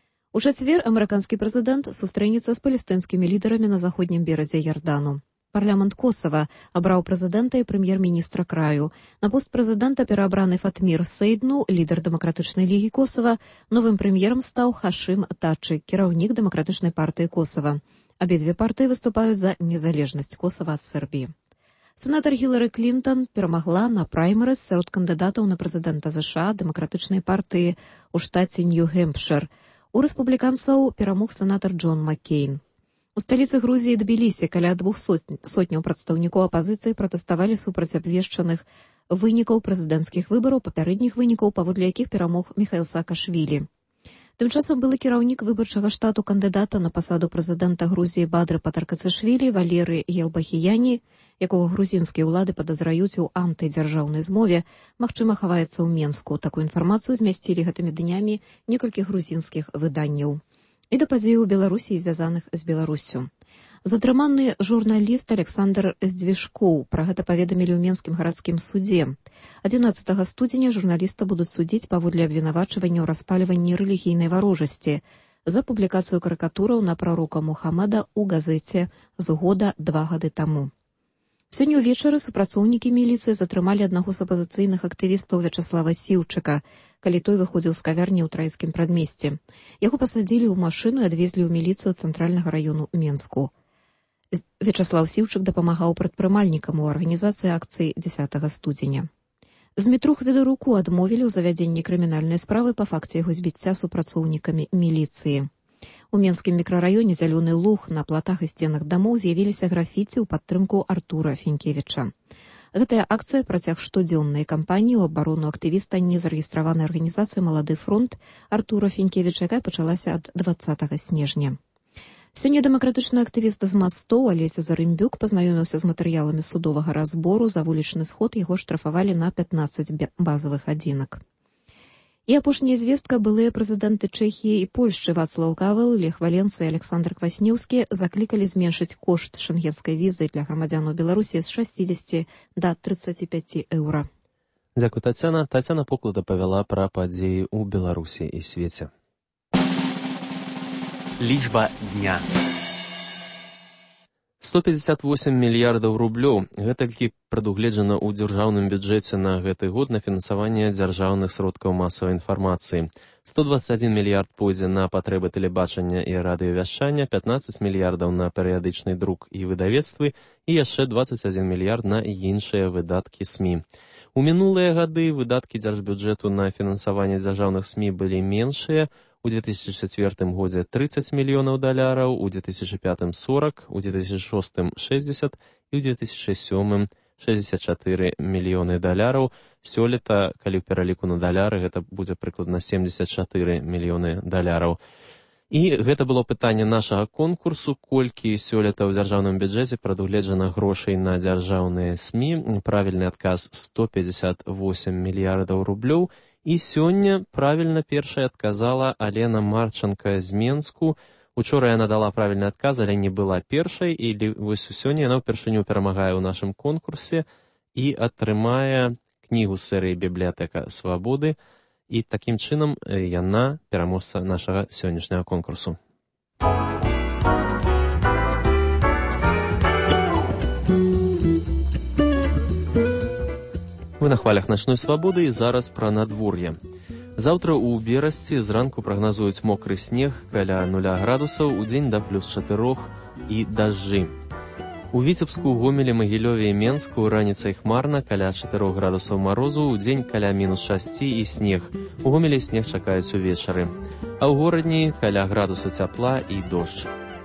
У чацвер амерыканскі прэзідэнт сустрэнецца з палестынскімі лідарамі на заходнім беразе Ярдану. Парламент Косова абраў прэзідэнта і прэм'ер-міністра краю. На пост прэзідэнта пераабраны Фатмір Сейдну, лідар Дэмакратычнай лігі Косова. Новым прэм'ерам стаў Хашым Тачы, кіраўнік Дэмакратычнай партыі Косова. Абедзве партыі выступаюць за незалежнасць Косова ад Сербіі. Сенатар Хілары Клінтон перамагла на праймерыз сярод кандыдатаў на прэзідэнта ЗША Дэмакратычнай партыі ў штаце Нью-Гэмпшыр. У рэспубліканцаў перамог сенатар Джон Маккейн. У сталіцы Грузіі Тбілісі каля двух сотняў прадстаўнікоў апазіцыі пратэставалі супраць абвешчаных вынікаў прэзідэнцкіх выбараў, папярэдніх вынікаў, паводле якіх перамог Міхаіл Саакашвілі. Тым часам былы кіраўнік выбарчага штату кандыдата на пасаду прэзідэнта Грузіі Бадры Патаркацашвілі Валеры Елбахіяні, якога грузінскія ўлады падазраюць у антыдзяржаўнай змове, магчыма, хаваецца ў Менску. Такую інфармацыю змясцілі гэтымі днямі некалькі грузінскіх выданняў. І да падзеяў у Беларусі, звязаных з Беларуссю. Затрыманы журналіст Александр Здвижкоў. Пра гэта паведамілі ў Менскім гарадскім судзе. адзінаццатага студзеня журналіста будуць судзіць паводле абвінавачвання ў распальванні рэлігійнай варожасці за публікацыю карыкатураў на прарока Мухаммада ў газеце «Згода» два гады таму. Сёння ўвечары супрацоўнікі міліцыі затрымалі аднаго з апазіцыйных актывістаў Вячаслава Сіўчыка, калі той выходзіў з кавярні ў Траіцкім прадмесці. Яго пасадзілі ў машыну і адвезлі ў міліцыю цэнтральнага раёну Менску. Вячаслаў Сіўчык дапамагаў прадпрымальнікам у арганізацыі акцыі дзесятага студзеня. З метрух ведаруку адмовілі ў завядзенні крымінальнай справы па факце яго збіцця супрацоўнікамі міліцыі. У Менскім мікрараёне «Зялёны луг» на платах і сценах дамоў з'явіліся графіці ў падтрымку Артура Фінкевіча. Гэтая акцыя – працяг штодзённай кампаніі ў абарону актывіста незарэгістраванай арганізацыі «Малады фронт» Артура Фінкевіча, якая пачалася ад дваццатага снежня. Сёння дэмакратычны актывіст з Мастоў Алеся Зарымбюк пазнаёміўся з матэрыяламі судовага разбору. За вулічны сход яго штрафавалі на пятнаццаць базавых адзінак. І апошняя звестка: былыя прэзідэнты Чэхіі і Польшчы Вацлаў Гавел, Лех Валенса і Александр Кваснеўскі заклікалі зменшыць кошт шэнгенскай візы для грамадзянаў Беларусі з шасцідзесяці да трыццаці пяці еўра. Дзякуй, Тацяна. Тацяна Поклада павяла пра падзеі ў Беларусі і свеце. Лічба дня. сто пятьдесят восемь мільярдаў рублёў. Гэтулькі прадугледжана ў дзяржаўным бюджэце на гэты год на фінансаванне дзяржаўных сродкаў масавай інфармацыі. сто двадцать один мільярд пойдзе на патрэбы тэлебачання і радыёвяшчання, пятнадцать мільярдаў на перыядычны друк і выдавецтвы і яшчэ двадцать один мільярд на іншыя выдаткі СМІ. У мінулыя гады выдаткі дзяржбюджэту на фінансаванне дзяржаўных СМІ былі меншыя. У две тысячи четвёртым годзе тридцать мільёнаў даляраў, у две тысячи пятым сорок, у две тысячи шостым шестьдесят і у две тысячи сёмым шестьдесят четыре мільёны даляраў. Сёлета, калі ў пераліку на даляры, гэта будзе прыкладна семьдесят четыре мільёны даляраў. І гэта было пытанне нашага конкурсу, колькі сёлета ў дзяржаўным бюджэце прадугледжана грошай на дзяржаўныя СМІ. Правільны адказ сто пятьдесят восемь мільярдаў рублёў. І сёння правільна першай адказала Алена Марчанка з Менску. Учора яна дала правільны адказ, але не была першай, і вось сёння яна ўпершыню перамагае ў нашым конкурсе і атрымае кнігу з серыі «Бібліятэка свабоды». І такім чынам яна пераможца нашага сённяшняга конкурсу. Вы на хвалях начной свабоды і зараз пра надвор'е. Заўтра ў Берасці зранку прагназуюць мокры снег каля нуля градусаў, удзень да плюс чатырох і дажджы. У Віцебску, Гомелі, Магілёве і Менску раніцай хмарна каля чатырох градусаў марозу, удзень каля мінус шасці і снег. У Гомелі снег чакаюць увечары. А ў горадні каля градусу цяпла і дождж.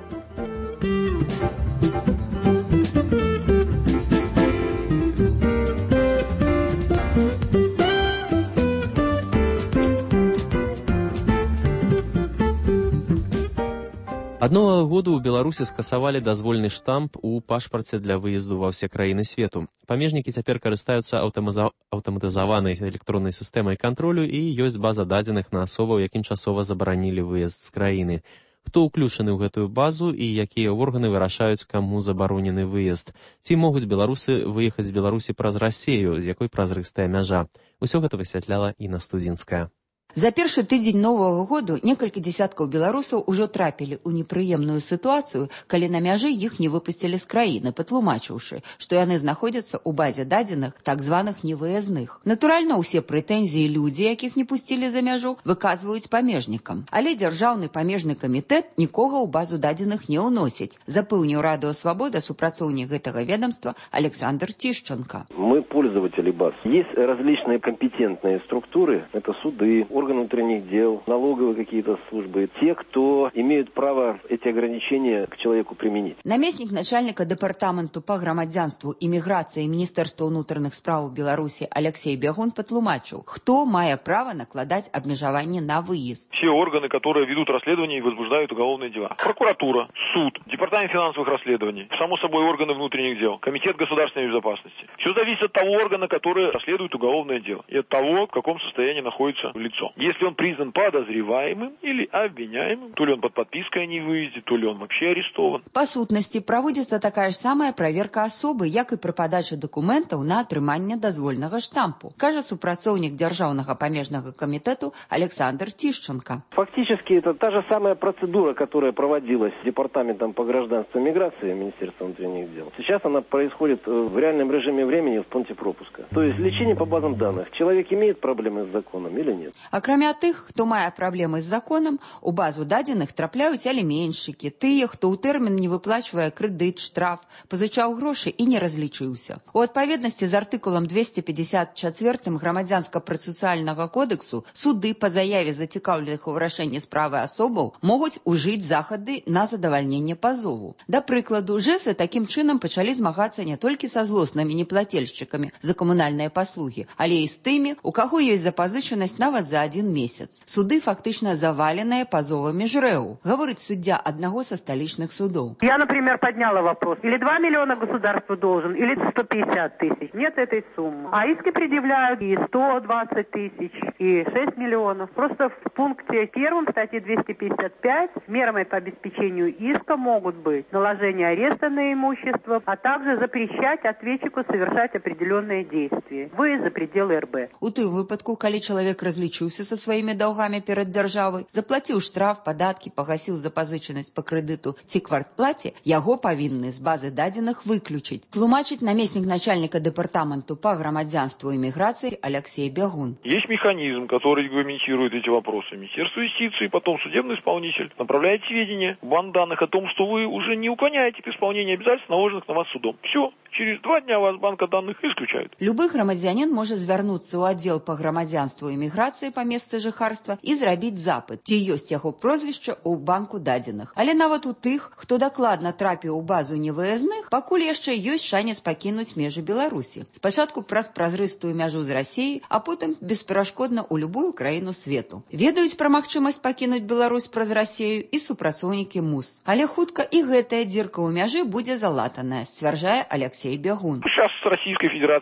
Ад новага году ў Беларусі скасавалі дазвольны штамп у пашпарце для выезду ва ўсе краіны свету. Памежнікі цяпер карыстаюцца аўтаматызаванай электроннай сістэмай кантролю і ёсць база дадзеных на асобаў, якім часова забаранілі выезд з краіны. Хто ўключаны ў гэтую базу і якія органы вырашаюць, каму забаронены выезд? Ці могуць беларусы выехаць з Беларусі праз Расею, з якой празрыстая мяжа? Усё гэта высвятляла Інна Студзінская. За першы тыдзень новага году некалькі дзясяткаў беларусаў ужо трапілі ў непрыемную сітуацыю, калі на мяжы іх не выпусцілі з краіны, патлумачыўшы, што яны знаходзяцца ў базе дадзеных так званых невыязных. Натуральна, усе прэтэнзіі людзі, якіх не пусцілі за мяжу, выказваюць памежнікам. Але дзяржаўны памежны камітэт нікога ў базу дадзеных не ўносіць, запэўніў Радыё Свабода супрацоўнік гэтага ведомства Александр Тишченко. Мы пользователи баз. Есть различные компетентные структуры, это суды, органы внутренних дел, налоговые какие-то службы, те, кто имеют право эти ограничения к человеку применить. Намеснік начальника департаменту по грамадзянству, імміграцыі Міністэрства ўнутраных спраў Беларусі Алексей Бягун патлумачыў, хто мае право накладаць абмежаванне на выезд. Все органы, которые ведут расследование и возбуждают уголовные дела. Прокуратура, суд, департамент финансовых расследований, само собой органы внутренних дел, комитет государственной безопасности. Все зависит от того органа, который расследует уголовное дело, и от того, в каком состоянии находится лицо. Если он признан подозреваемым или обвиняемым, то ли он под подпиской о невыезде, то ли он вообще арестован. По сутнасці праводзіцца такая ж самая праверка асобы, як і пры падачы дакументаў на атрыманне дазвольнага штампу, кажа супрацоўнік Дзяржаўнага памежнага камітэту Александр Тишченко. Фактически это та же самая процедура, которая проводилась Департаментом по гражданству и миграции Министерства внутренних дел. Сейчас она происходит в реальном режиме времени в пункте пропуска. То есть лечение по базам данных. Человек имеет проблемы с законом или нет? Акрамя тых, хто мае праблемы з законам, у базу дадзеных трапляюць аліменшчыкі, тыя, хто ў тэрмін не выплачвае крэдыт, штраф, пазычаў грошы і не разлічыўся. У адпаведнасці з артыкулам двести пятьдесят четыре грамадзянска-працэсуальнага кодексу суды па заяве зацікаўленых у вырашэнні справы асобаў могуць ужыць захады на задавальненне пазову. Да прыкладу, ЖЭСы такім чынам пачалі змагацца не толькі са злоснымі неплательшчыкамі за камунальныя паслугі, але і з тымі, у каго ёсць запазычанасць нават за один месяц. Суды фактично заваленные позовами ЖРЭУ, говорит судья одного со столичных судов. Я, например, подняла вопрос. Или два миллиона государству должен, или сто пятьдесят тысяч. Нет этой суммы. А иски предъявляют и сто двадцать тысяч, и шесть миллионов. Просто в пункте первом статьи двести пятьдесят пять мерами по обеспечению иска могут быть наложение ареста на имущество, а также запрещать ответчику совершать определенные действия. Выезд за пределы эр бэ. У тым выпадку, калі чалавек разлічыўся са сваімі даўгамі перад дзяржавай, заплаціў штраф, падаткі, пагасіў запазычанасць па крэдыту ці квартплаце, яго павінны з базы дадзеных выключыць, тлумачыць намеснік начальника департаменту по грамадзянству и миграции Алексей Бягун. Есть механизм, который регламентирует эти вопросы. Министерство юстиции, потом судебный исполнитель направляет сведения в банк данных о том, что вы уже не уклоняете от исполнения обязательств, наложенных на вас судом. Все. Через два дня вас банка данных исключают. Любы грамадзянин можа звярнуцца ў аддзел па грамадзянству і міграцыі па месцы жыхарства і зрабіць запыт, ці ёсць яго прозвішча ў банку дадзеных. Але нават у тых, хто дакладна трапіў у базу невыязных, пакуль яшчэ ёсць шанец пакінуць межы Беларусі. Спачатку праз празрыстую мяжу з Расіяй, а потым бесперашкодна ў любую краіну свету. Ведаюць пра магчымасць пакінуць Беларусь праз Расію і супрацоўнікі МУС. Але хутка і гэтая дзірка ў мяжы будзе залатаная, сцвярджае Алексей Бягун. Сейчас Российская Федерация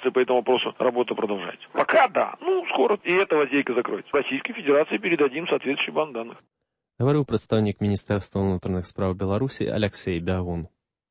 Федерации по этому вопросу работа продолжается. Пока да. Ну, скоро и эта лазейка закроется. Российской Федерации передадим соответствующий банк данных. Говорил представник Министерства внутренних справ Беларуси Алексей Бягун.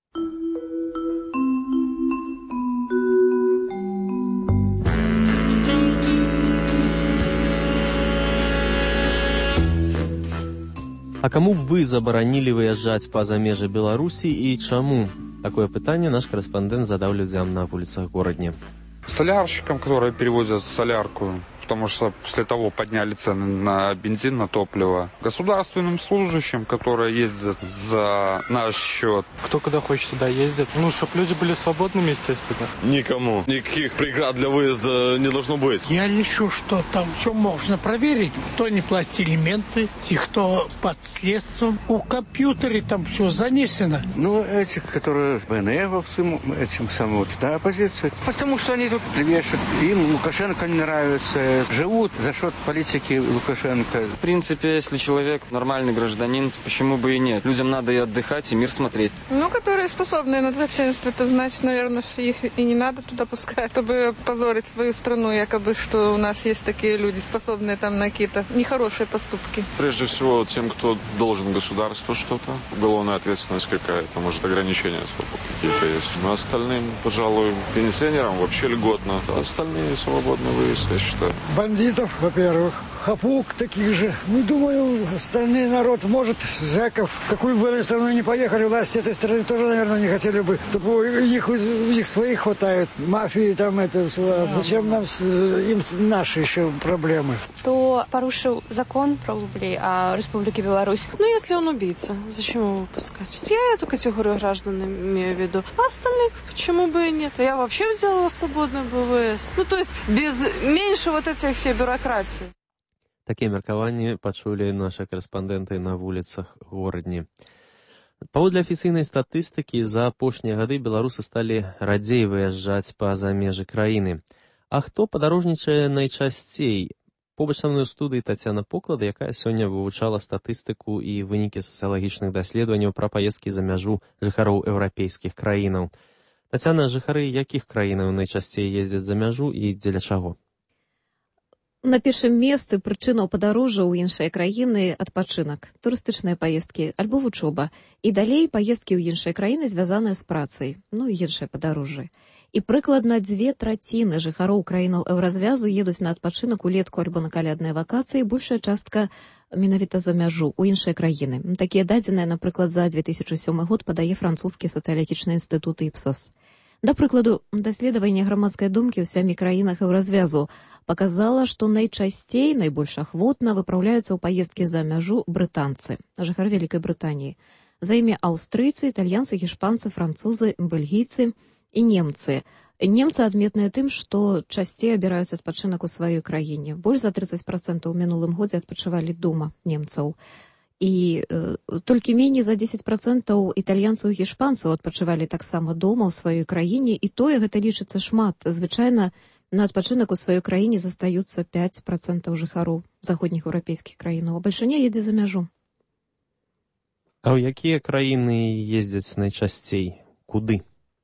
А кому б вы забаранілі выязджаць па-за межы Беларусі і чаму? Такое пытанне наш корреспондент задаў людзям на вуліцах горадня. Солярщикам, которые перевозят солярку, потому что после того подняли цены на бензин, на топливо. Государственным служащим, которые ездят за наш счет. Кто куда хочет, туда ездит. Ну, чтобы люди были свободными, естественно. Никому. Никаких преград для выезда не должно быть. Я лечу, что там все можно проверить. Кто не платит элементы, те, кто под следствием. У компьютера там все занесено. Ну, этих, которые БНЭвовцы, этим самым, вот, да, оппозиция. Потому что они тут вешают. Им Лукашенко не нравится. Живут за счет политики Лукашенко. В принципе, если человек нормальный гражданин, почему бы и нет? Людям надо и отдыхать, и мир смотреть. Ну, которые способны на злочинство, это значит, наверное, их и не надо туда пускать, чтобы позорить свою страну, якобы, что у нас есть такие люди, способные там на какие-то нехорошие поступки. Прежде всего, тем, кто должен государству что-то, уголовная ответственность какая-то, может, ограничения свободы какие-то есть. Но остальным, пожалуй, пенсионерам вообще льготно. Остальные свободный выезд, я считаю. Бандитов, во-первых, хапук таких же. Ну, думаю, остальной народ, может, зэков, какую бы они страну не поехали, власти этой страны тоже, наверное, не хотели бы. Их, их своих хватает, мафии там это все. Зачем нам им наши еще проблемы? Кто порушил закон про рубли о Республике Беларусь? Ну, если он убийца, зачем его выпускать? Я эту категорию граждан имею в виду. А остальных почему бы и нет? Я вообще сделала свободный бы выезд. Ну, то есть без меньше вот этих всей бюрократии. Такія меркаванні пачулі нашы корэспандэнты на вуліцах горадні. Паводле афіцыйнай статыстыкі, за апошнія гады беларусы сталі радзей выязджаць па-за межы краіны. А хто падарожнічае найчасцей? Побач са мной у студыі Тацяна Поклада, якая сёння вывучала статыстыку і вынікі сацыялагічных даследаванняў пра паездкі за мяжу жыхароў еўрапейскіх краінаў. Тацяна, жыхары якіх краінаў найчасцей ездзяць за мяжу і дзеля чаго? На першым месцы прычынаў падарожжа ў іншыя краіны адпачынак, турыстычныя паездкі альбо вучоба. І далей паездкі ў іншыя краіны звязаныя з працай, ну і іншыя падарожжы. І прыкладна дзве траціны жыхароў краінаў еўразвязу едуць на адпачынак улетку альбо на калядныя вакацыі, большая частка менавіта за мяжу ў іншыя краіны. Такія дадзеныя, напрыклад, за две тысячы сёмы год падае французскі сацыялагічны інстытут Іпсос. Да прыкладу, даследаванне грамадскай думкі ў сямі краінах еўразвязу показала, што найчасцей, найбольш ахвотна выпраўляюцца ў паездкі за мяжу брытанцы, жыхары Вялікай Брытаніі. За імі аўстрыйцы, італьянцы, гішпанцы, французы, бельгійцы і немцы. Немцы адметныя тым, што часцей абіраюць адпачынак у сваёй краіне. Больш за тридцать процентаў у мінулым годзе адпачывалі дома немцаў. І э, толькі меней за десять процентаў італьянцаў і гішпанцаў адпачывалі таксама дома ў сваёй краіне, і тое гэта лічыцца шмат. Звычайна на адпачынак у сваёй краіне застаюцца пять процентаў жыхароў заходніх еўрапейскіх краінаў, а бальшыня едзе за мяжу. А ў якія краіны ездзяць найчасцей? Куды?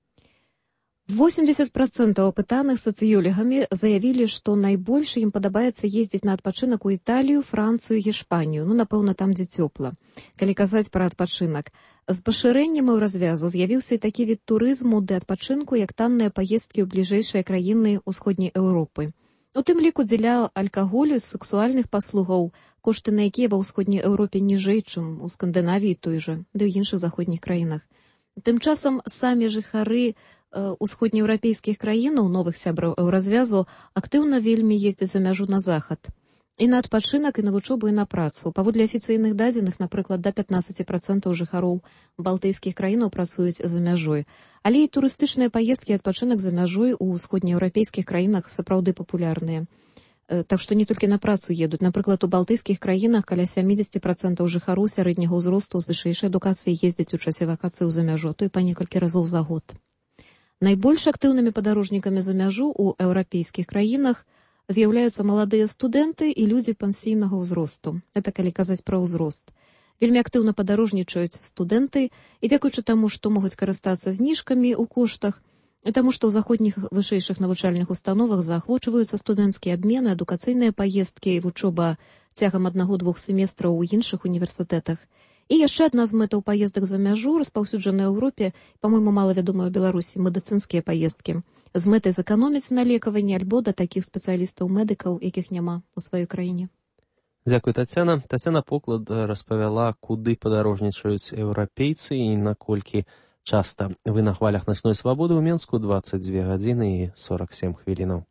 восемьдесят процентов апытаных сацыёлагамі заявілі, што найбольш ім падабаецца ездзіць на адпачынак у Італію, Францыю, Гішпанію. Ну, напэўна, там, дзе цёпла. Калі казаць пра адпачынак. З пашырэннем еўразвязу з'явіўся і такі від турызму ды адпачынку, як танныя паездкі ў бліжэйшыя краіны ўсходняй Еўропы. У тым ліку дзеля алкаголю, сексуальных паслугаў, кошты на якія ва ўсходняй Еўропе ніжэй, чым у Скандынавіі той жа, ды ў іншых заходніх краінах. Тым часам самі жыхары усходнееўрапейскіх краінаў, новых сябраў еўразвязу, актыўна вельмі ездзяць за мяжу на захад. І на адпачынак, і на вучобу, і на працу. Паводле афіцыйных дадзеных, напрыклад, да пятнадцать процентов жыхароў балтыйскіх краінаў працуюць за мяжой. Але і турыстычныя паездкі і адпачынак за мяжой у усходнееўрапейскіх краінах сапраўды папулярныя. Так што не толькі на працу едуць. Напрыклад, у балтыйскіх краінах каля семьдесят процентов жыхароў сярэдняга ўзросту з вышэйшай адукацыяй ездзяць у часе вакацыяў за мяжу, а то і па некалькі разоў за год. Найбольш актыўнымі падарожнікамі за мяжу ў еўрапейскіх краінах з'яўляюцца маладыя студэнты і людзі пансійнага ўзросту. Это калі казаць пра ўзрост. Вельмі актыўна падарожнічаюць студэнты, і дзякуючы таму, што могуць карыстацца зніжкамі ў коштах, Таму што ў заходніх вышэйшых навучальных установах заахвочваюцца студэнцкія абмены, адукацыйныя паездкі і вучоба цягам аднаго-двух семестраў у іншых універсітэтах. І яшчэ адна з мэтаў паездак за мяжу, распаўсюджаная ў Еўропе, па-мойму, малавядомая ў Беларусі, медыцынскія паездкі, з мэтай зэканоміць на лекаванні альбо да такіх спецыялістаў-медыкаў, якіх няма ў сваёй краіне. Дзякуй, Тацяна. Тацяна Поклад распавяла, куды падарожнічаюць еўрапейцы і наколькі часта. Вы на хвалях начной свабоды ў Менску, дваццаць дзве гадзіны і сорок сем хвілінаў.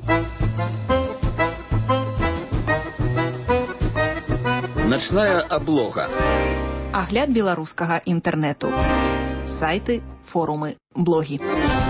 Начная аблога. Агляд беларускага інтэрнэту. Сайты, форумы, блогі.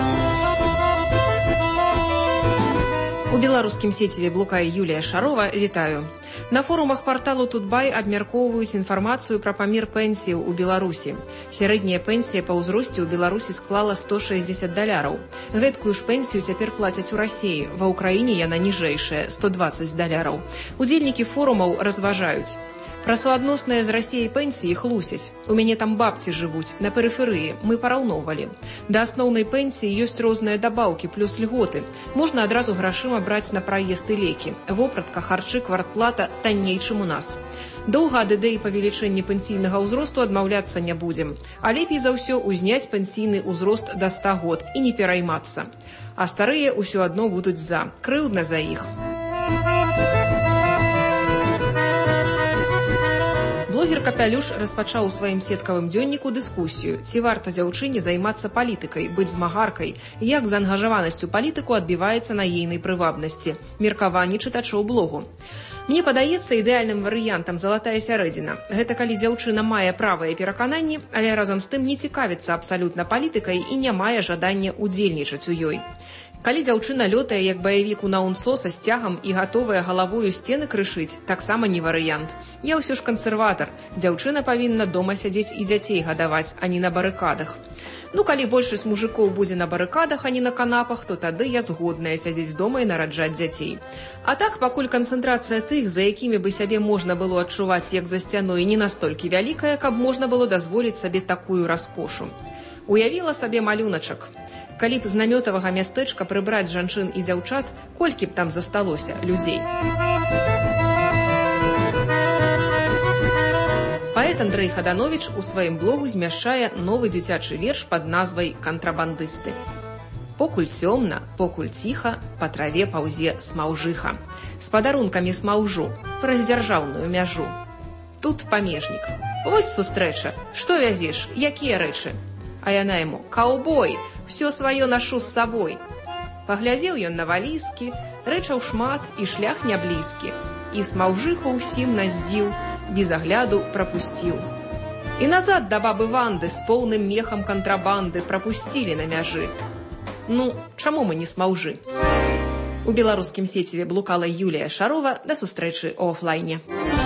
У беларускім сеціве блукае Юлія Шарова. Вітаю. На форумах парталу Тутбай абмяркоўваюць інфармацыю пра памер пенсіяў у Беларусі. Сярэдняя пенсія па ўзросце ў Беларусі склала сто шэсцьдзесят даляраў. Гэткую ж пенсію цяпер плацяць у Расіі. Ва ўкраіне яна ніжэйшая – сто дваццаць даляраў. Удзельнікі форумаў разважаюць. Пра суадносныя з Расіяй пенсіі хлусяць. У мяне там бабці жывуць, на перыферыі, мы параўноўвалі. Да асноўнай пенсіі ёсць розныя дабаўкі плюс льготы. Можна адразу грашыма браць на праезд і лекі. Вопратка, харчы, квартплата танней, чым у нас. Доўга ад ідэі павелічэння пенсійнага ўзросту адмаўляцца не будзем. А лепей за ўсё узняць пенсійны ўзрост да ста год і не пераймацца. А старыя ўсё адно будуць за. Крыўдна за іх. Блогер Капялюш распачаў у сваім сеткавым дзённіку дыскусію, ці варта дзяўчыне займацца палітыкай, быць змагаркай, як заангажаванасцю палітыку адбіваецца на ейнай прывабнасці. Меркаванні чытачоў блогу. Мне падаецца ідэальным варыянтам залатая сярэдзіна. Гэта калі дзяўчына мае правыя перакананні, але разам з тым не цікавіцца абсалютна палітыкай і не мае жадання удзельнічаць у ёй. Калі дзяўчына лётае, як баявік у наунсо са сцягам і гатовая галавою сцены крышыць, таксама не варыянт. Я ўсё ж кансерватар. Дзяўчына павінна дома сядзець і дзяцей гадаваць, а не на барыкадах. Ну, калі большасць мужикоў будзе на барыкадах, а не на канапах, то тады я згодная сядзець дома і нараджаць дзяцей. А так, пакуль канцэнтрацыя тых, за якімі бы сябе можна было адчуваць як за сцяной, не настолькі вялікая, каб можна было дазволіць сабе такую раскошу. Уявіла сабе малюначак. Калі б з намётавага мястэчка прыбраць жанчын і дзяўчат, колькі б там засталося людзей. Паэт Андрэй Хадановіч у сваім блогу змяшчае новы дзіцячы верш пад назвай «Кантрабандысты». Покуль цёмна, покуль ціха, па траве паўзе смаўжыха. З падарункамі смаўжу, праз дзяржаўную мяжу. Тут памежнік. Вось сустрэча. Што вязеш? Якія рэчы? А яна яму: «Каўбой! Всё сваё нашу з сабой». Паглядзеў ён на валізкі, рэчаў шмат і шлях няблізкі. І смаўжыху ўсім наздзіў, без агляду прапусціў. І назад да бабы Ванды з поўным мехам кантрабанды прапусцілі на мяжы. Ну, чаму мы не смаўжы? У беларускім сеціве блукала Юлія Шарова. Да сустрэчы ў офлайне.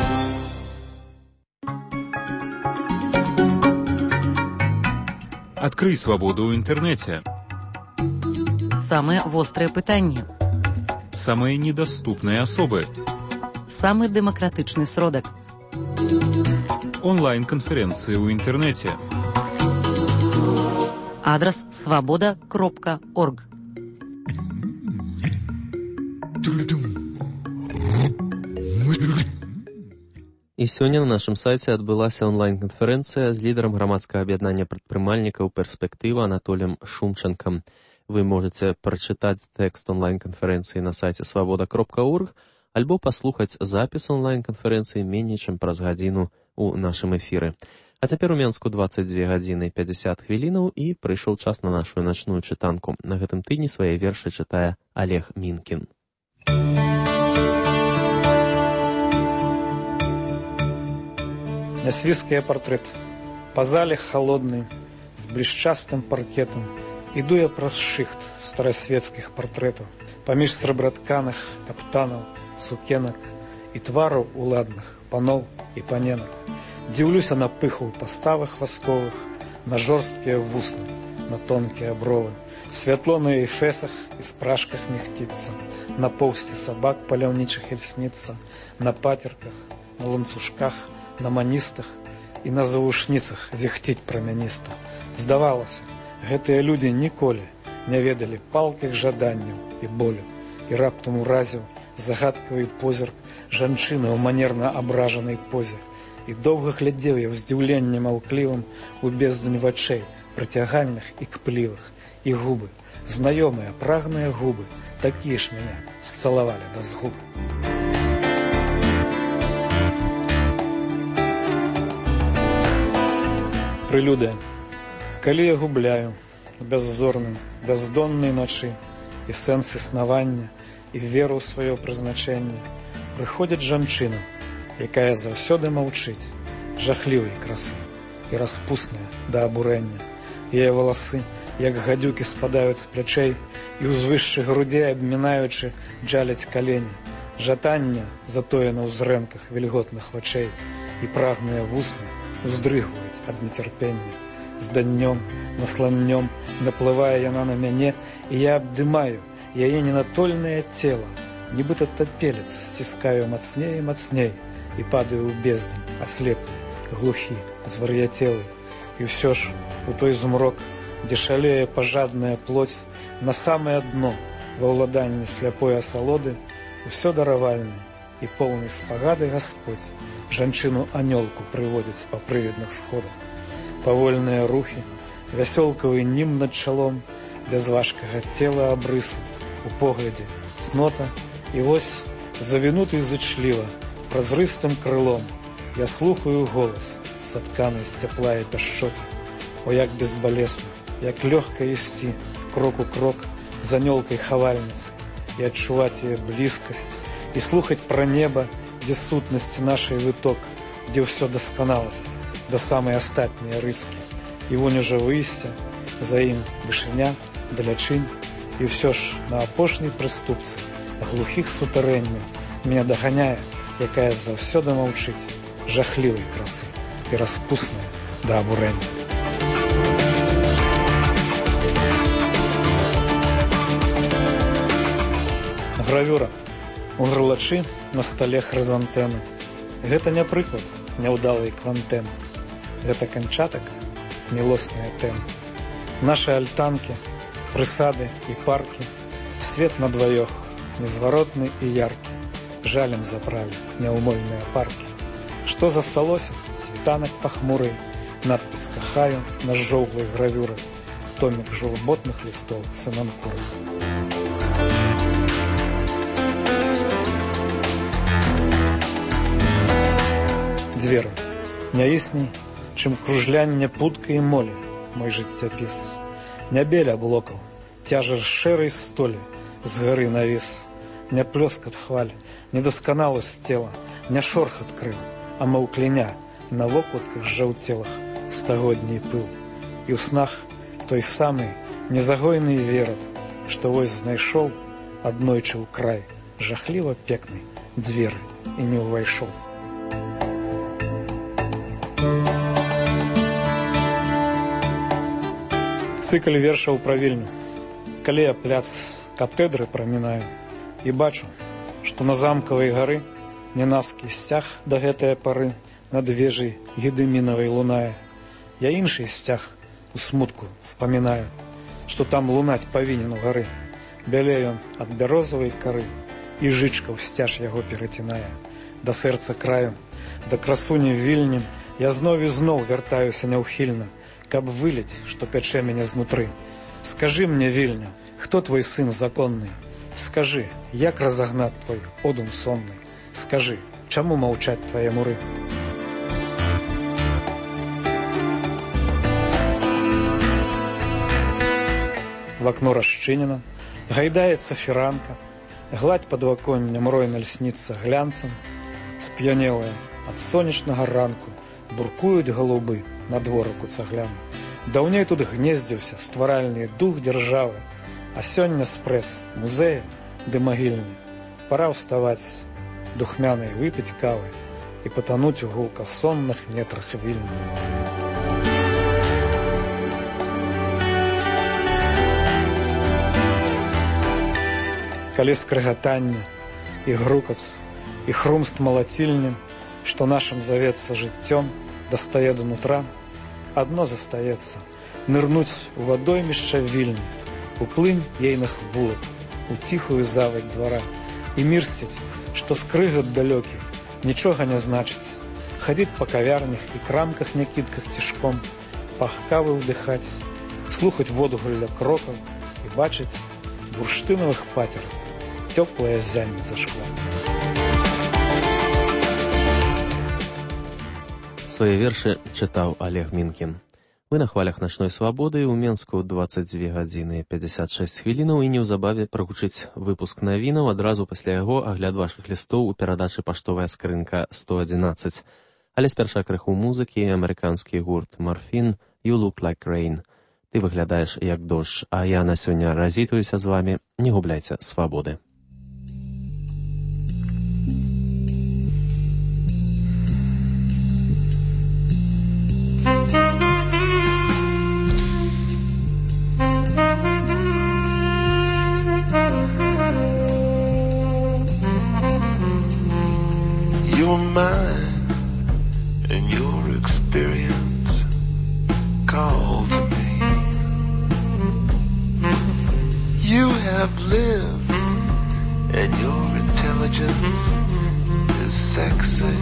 Адкрый свабоду ў інтэрнэце. Самыя вострыя пытанні. Самыя недаступныя асобы. Самы дэмакратычны сродак. Онлайн-канферэнцыі ў інтэрнэце. Адрас свабода кропка орг. І сёння на нашым сайце адбылася онлайн-канферэнцыя з лідарам грамадскага аб'яднання прадпрымальнікаў «Перспектыва» Анатоліем Шумчанкам. Вы можаце прачытаць тэкст онлайн-канферэнцыі на сайце свабода кропка орг альбо паслухаць запіс онлайн-канферэнцыі меней чым праз гадзіну ў нашым эфіры. А цяпер у Менску дваццаць дзве гадзіны пяцьдзясят хвілінаў і прыйшоў час на нашу начную чытанку. На гэтым тыдні свае вершы чытае Олег Мінкін. Нясвіская партрэт. Па зале холодны, з блішчастым паркетам. Іду я праз шыхт старасветскіх партрэтаў, паміж срэбратканых каптанаў, сукенак і твараў уладных паноў і паненак. Дзіўлюся на пыху паставах васковых, на жорсткія вусны, на тонкія бровы. Святло на эфесах і спражках мехціцца, на поўсці сабак паляўнічых ільсніцца, на патерках, на ланцужках, на маністах і на завушніцах зіхціць прамяніста. Здавалася, гэтыя людзі ніколі не ведалі палкіх жаданняў і болю, і раптам уразіў загадкавы позірк жанчыны ў манерна абражанай позе, і доўга глядзеў я ў здзіўленні маўклівым у бездань вачэй, прыцягальных і кплівых, і губы, знаёмыя прагныя губы, такія ж мяне сцалавалі да згуб. Прылюдыя. Калі я губляю у бяззорным, бяздоннай начы і сэнс існавання, і веру ў сваё прызначэнне, прыходзіць жанчына, якая заўсёды маўчыць, жахлівай красы і распусная да абурэння. Яе валасы, як гадюкі, спадаюць з плячэй і ўзвышшы грудзей абмінаючы джаляць калені. Жатання затоена ў зрэнках вільготных вачэй, і прагныя вусны уздрыгваюць ад нецярпення. З даннём, насланнём наплывае яна на мяне, і я абдымаю яе ненатольнае цела, нібыта тапелец сціскаю мацней і мацней, і падаю ў бездань, аслепны, глухі, звар'яцелы. І ўсё ж у той змрок, дзе шалее пажадная плоць, на самае дно ва ўладанні сляпой асалоды, усё даравальны і поўны спагады Гасподзь жанчыну-анёлку прыводзіць па прывідных сходах. Павольныя рухі, вясёлкавы нім над чалом, без важкага цела абрысы, у поглядзе цнота, і вось, завінуты зычліва, празрыстым крылом, я слухаю голас, сатканы з цяпла і пяшчоты. О, як безбалесна, як лёгка ісці, крок у крок, за анёлкай хавальніцы, і адчуваць яе блізкасць, і слухаць пра неба, дзе сутнасці нашай выток, дзе ўсё дасканаласць, да самай астатняй рыскі. І вунь ужо выйсце, за ім вышыня, далячынь, і ўсё ж на апошняй прыступцы глухіх сутарэнняў мяне даганяе, якая заўсёды маўчыць, жахлівай красы і распусная да абурэння. Гравюра. У грлачы на стале хрызантэмы. Гэта не прыклад няўдалай квантэмы. Гэта канчатак мілосныя тэмы. Нашы альтанкі, прысады і паркі, свет на дваёх, незваротны і яркі, жалем запралі няўмольныя паркі. Што засталося? Світанак пахмурый, надпіс «Кахаю» на жоўглай гравюры, томік журботных лістоў сенанкуры. Дзверы. Няісней, чым кружлянне путка і молі, мой жыццяпіс. Не беля блокаў, цяжар шэрай столі, з гары навіс. Не плёскат хваль, не дасканаласць цела, не шорхат крыл, а маўкліня на вокладках жаўцелых стагодній пыл. І ў снах той самы незагойны верад, што вось знайшоў аднойчы ў край жахліва пекнай дзверы і не ўвайшоў. Цыкль вершаў пра Вільню. Калі я пляц катедры прамінаю і бачу, што на замкавай гары нянаскі сцяг да гэтае пары над вежай гедымінавай лунае, я іншы сцяг у смутку спамінаю, што там лунаць павінен у гары. Бялее ён ад бярозавай кары, і жычка ў сцяж яго перацінае. Да сэрца краю, да красуні Вільні я зноў і зноў вяртаюся няўхільна, каб вылець, што пячэ мяне знутры. Скажы мне, Вільня, хто твой сын законны? Скажы, як разагнаць твой одум сонны? Скажы, чаму маўчаць твае муры? В акно расчынена, гайдаецца фіранка, гладь падваконнем ройна льсніцца глянцам, сп'янелая ад сонечнага ранку, буркуюць голубы на дворыку цаглян. Даўней тут гнездзіўся стваральны дух дзяржавы, а сёння спрэс музея ды магільні. Пара ўставаць, духмянай выпіць кавы і патануць у гулкасонных нетрах Вільні. Калі скрыгатанне і грукат і хрумст малацільні, што нашым завецца жыццём, дастае да нутра, адно застаецца — нырнуць у вадоймішча Вільні уплынь ейных вулок, у тихую заводь двора, и мирстить, что скрыгот далёкі, нічога не значыць, ходить по кавярнях и крамках някидках тишком, пахкавы вдыхать, слухать воду ля кроков и бачить бурштиновых патер, теплое зянь за шклом. Свае вершы чытаў Олег Мінкін. Вы на хвалях начной свабоды, у Менску дваццаць дзве гадзіны пятьдесят шесть хвілінаў, і неўзабаве прагучыць выпуск навінаў, адразу пасля яго агляд вашых лістоў у перадачы «Паштовая скрынка сто адзінаццаць». Але спярша крыху музыкі, амерыканскі гурт «Морфін» «You look like rain». Ты выглядаеш як дождж, а я на сёння разітваюся з вамі. Не губляйце свабоды. You're mine, and your experience called to me. You have lived, and your intelligence is sexy.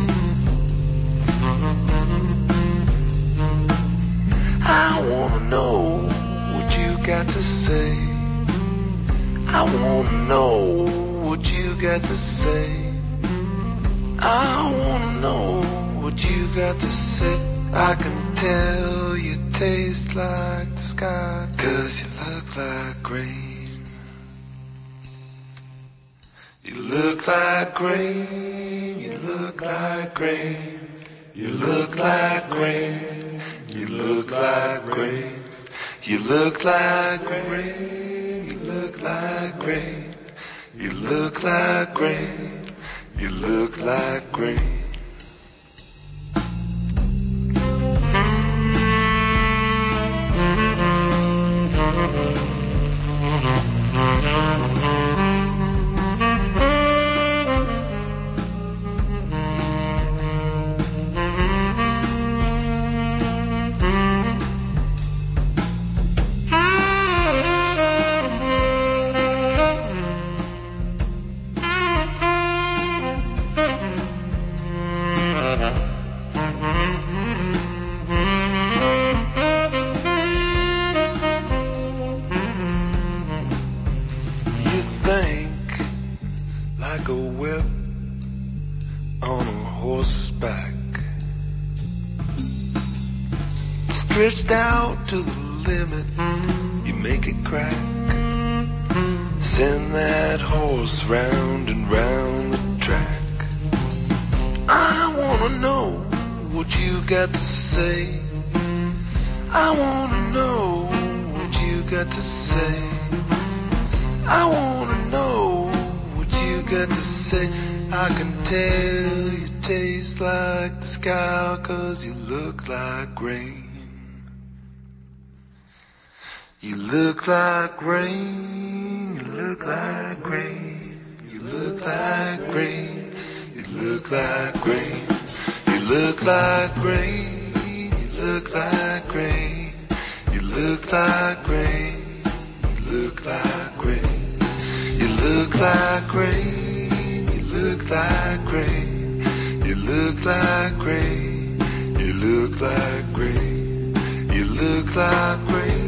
I wanna know what you got to say. I wanna know what you got to say. I wanna know what you got to say. I can tell you taste like the sky, 'cause you look like rain. You look like rain, you look like rain. You look like rain, you look like rain. You look like rain, you look like rain. You look like rain. You look like rain. Stretched out to the limit, you make it crack. Send that horse round and round the track. I wanna know what you got to say. I wanna know what you got to say. I wanna know what you got to say. I can tell you taste like the sky, 'cause you look like rain. You look like rain, you look like rain. You look like rain, you look like rain. You look like rain, you look like rain. You look like rain, you look like rain. You look like rain, you look like rain. You look like rain, you look like rain. You look like rain.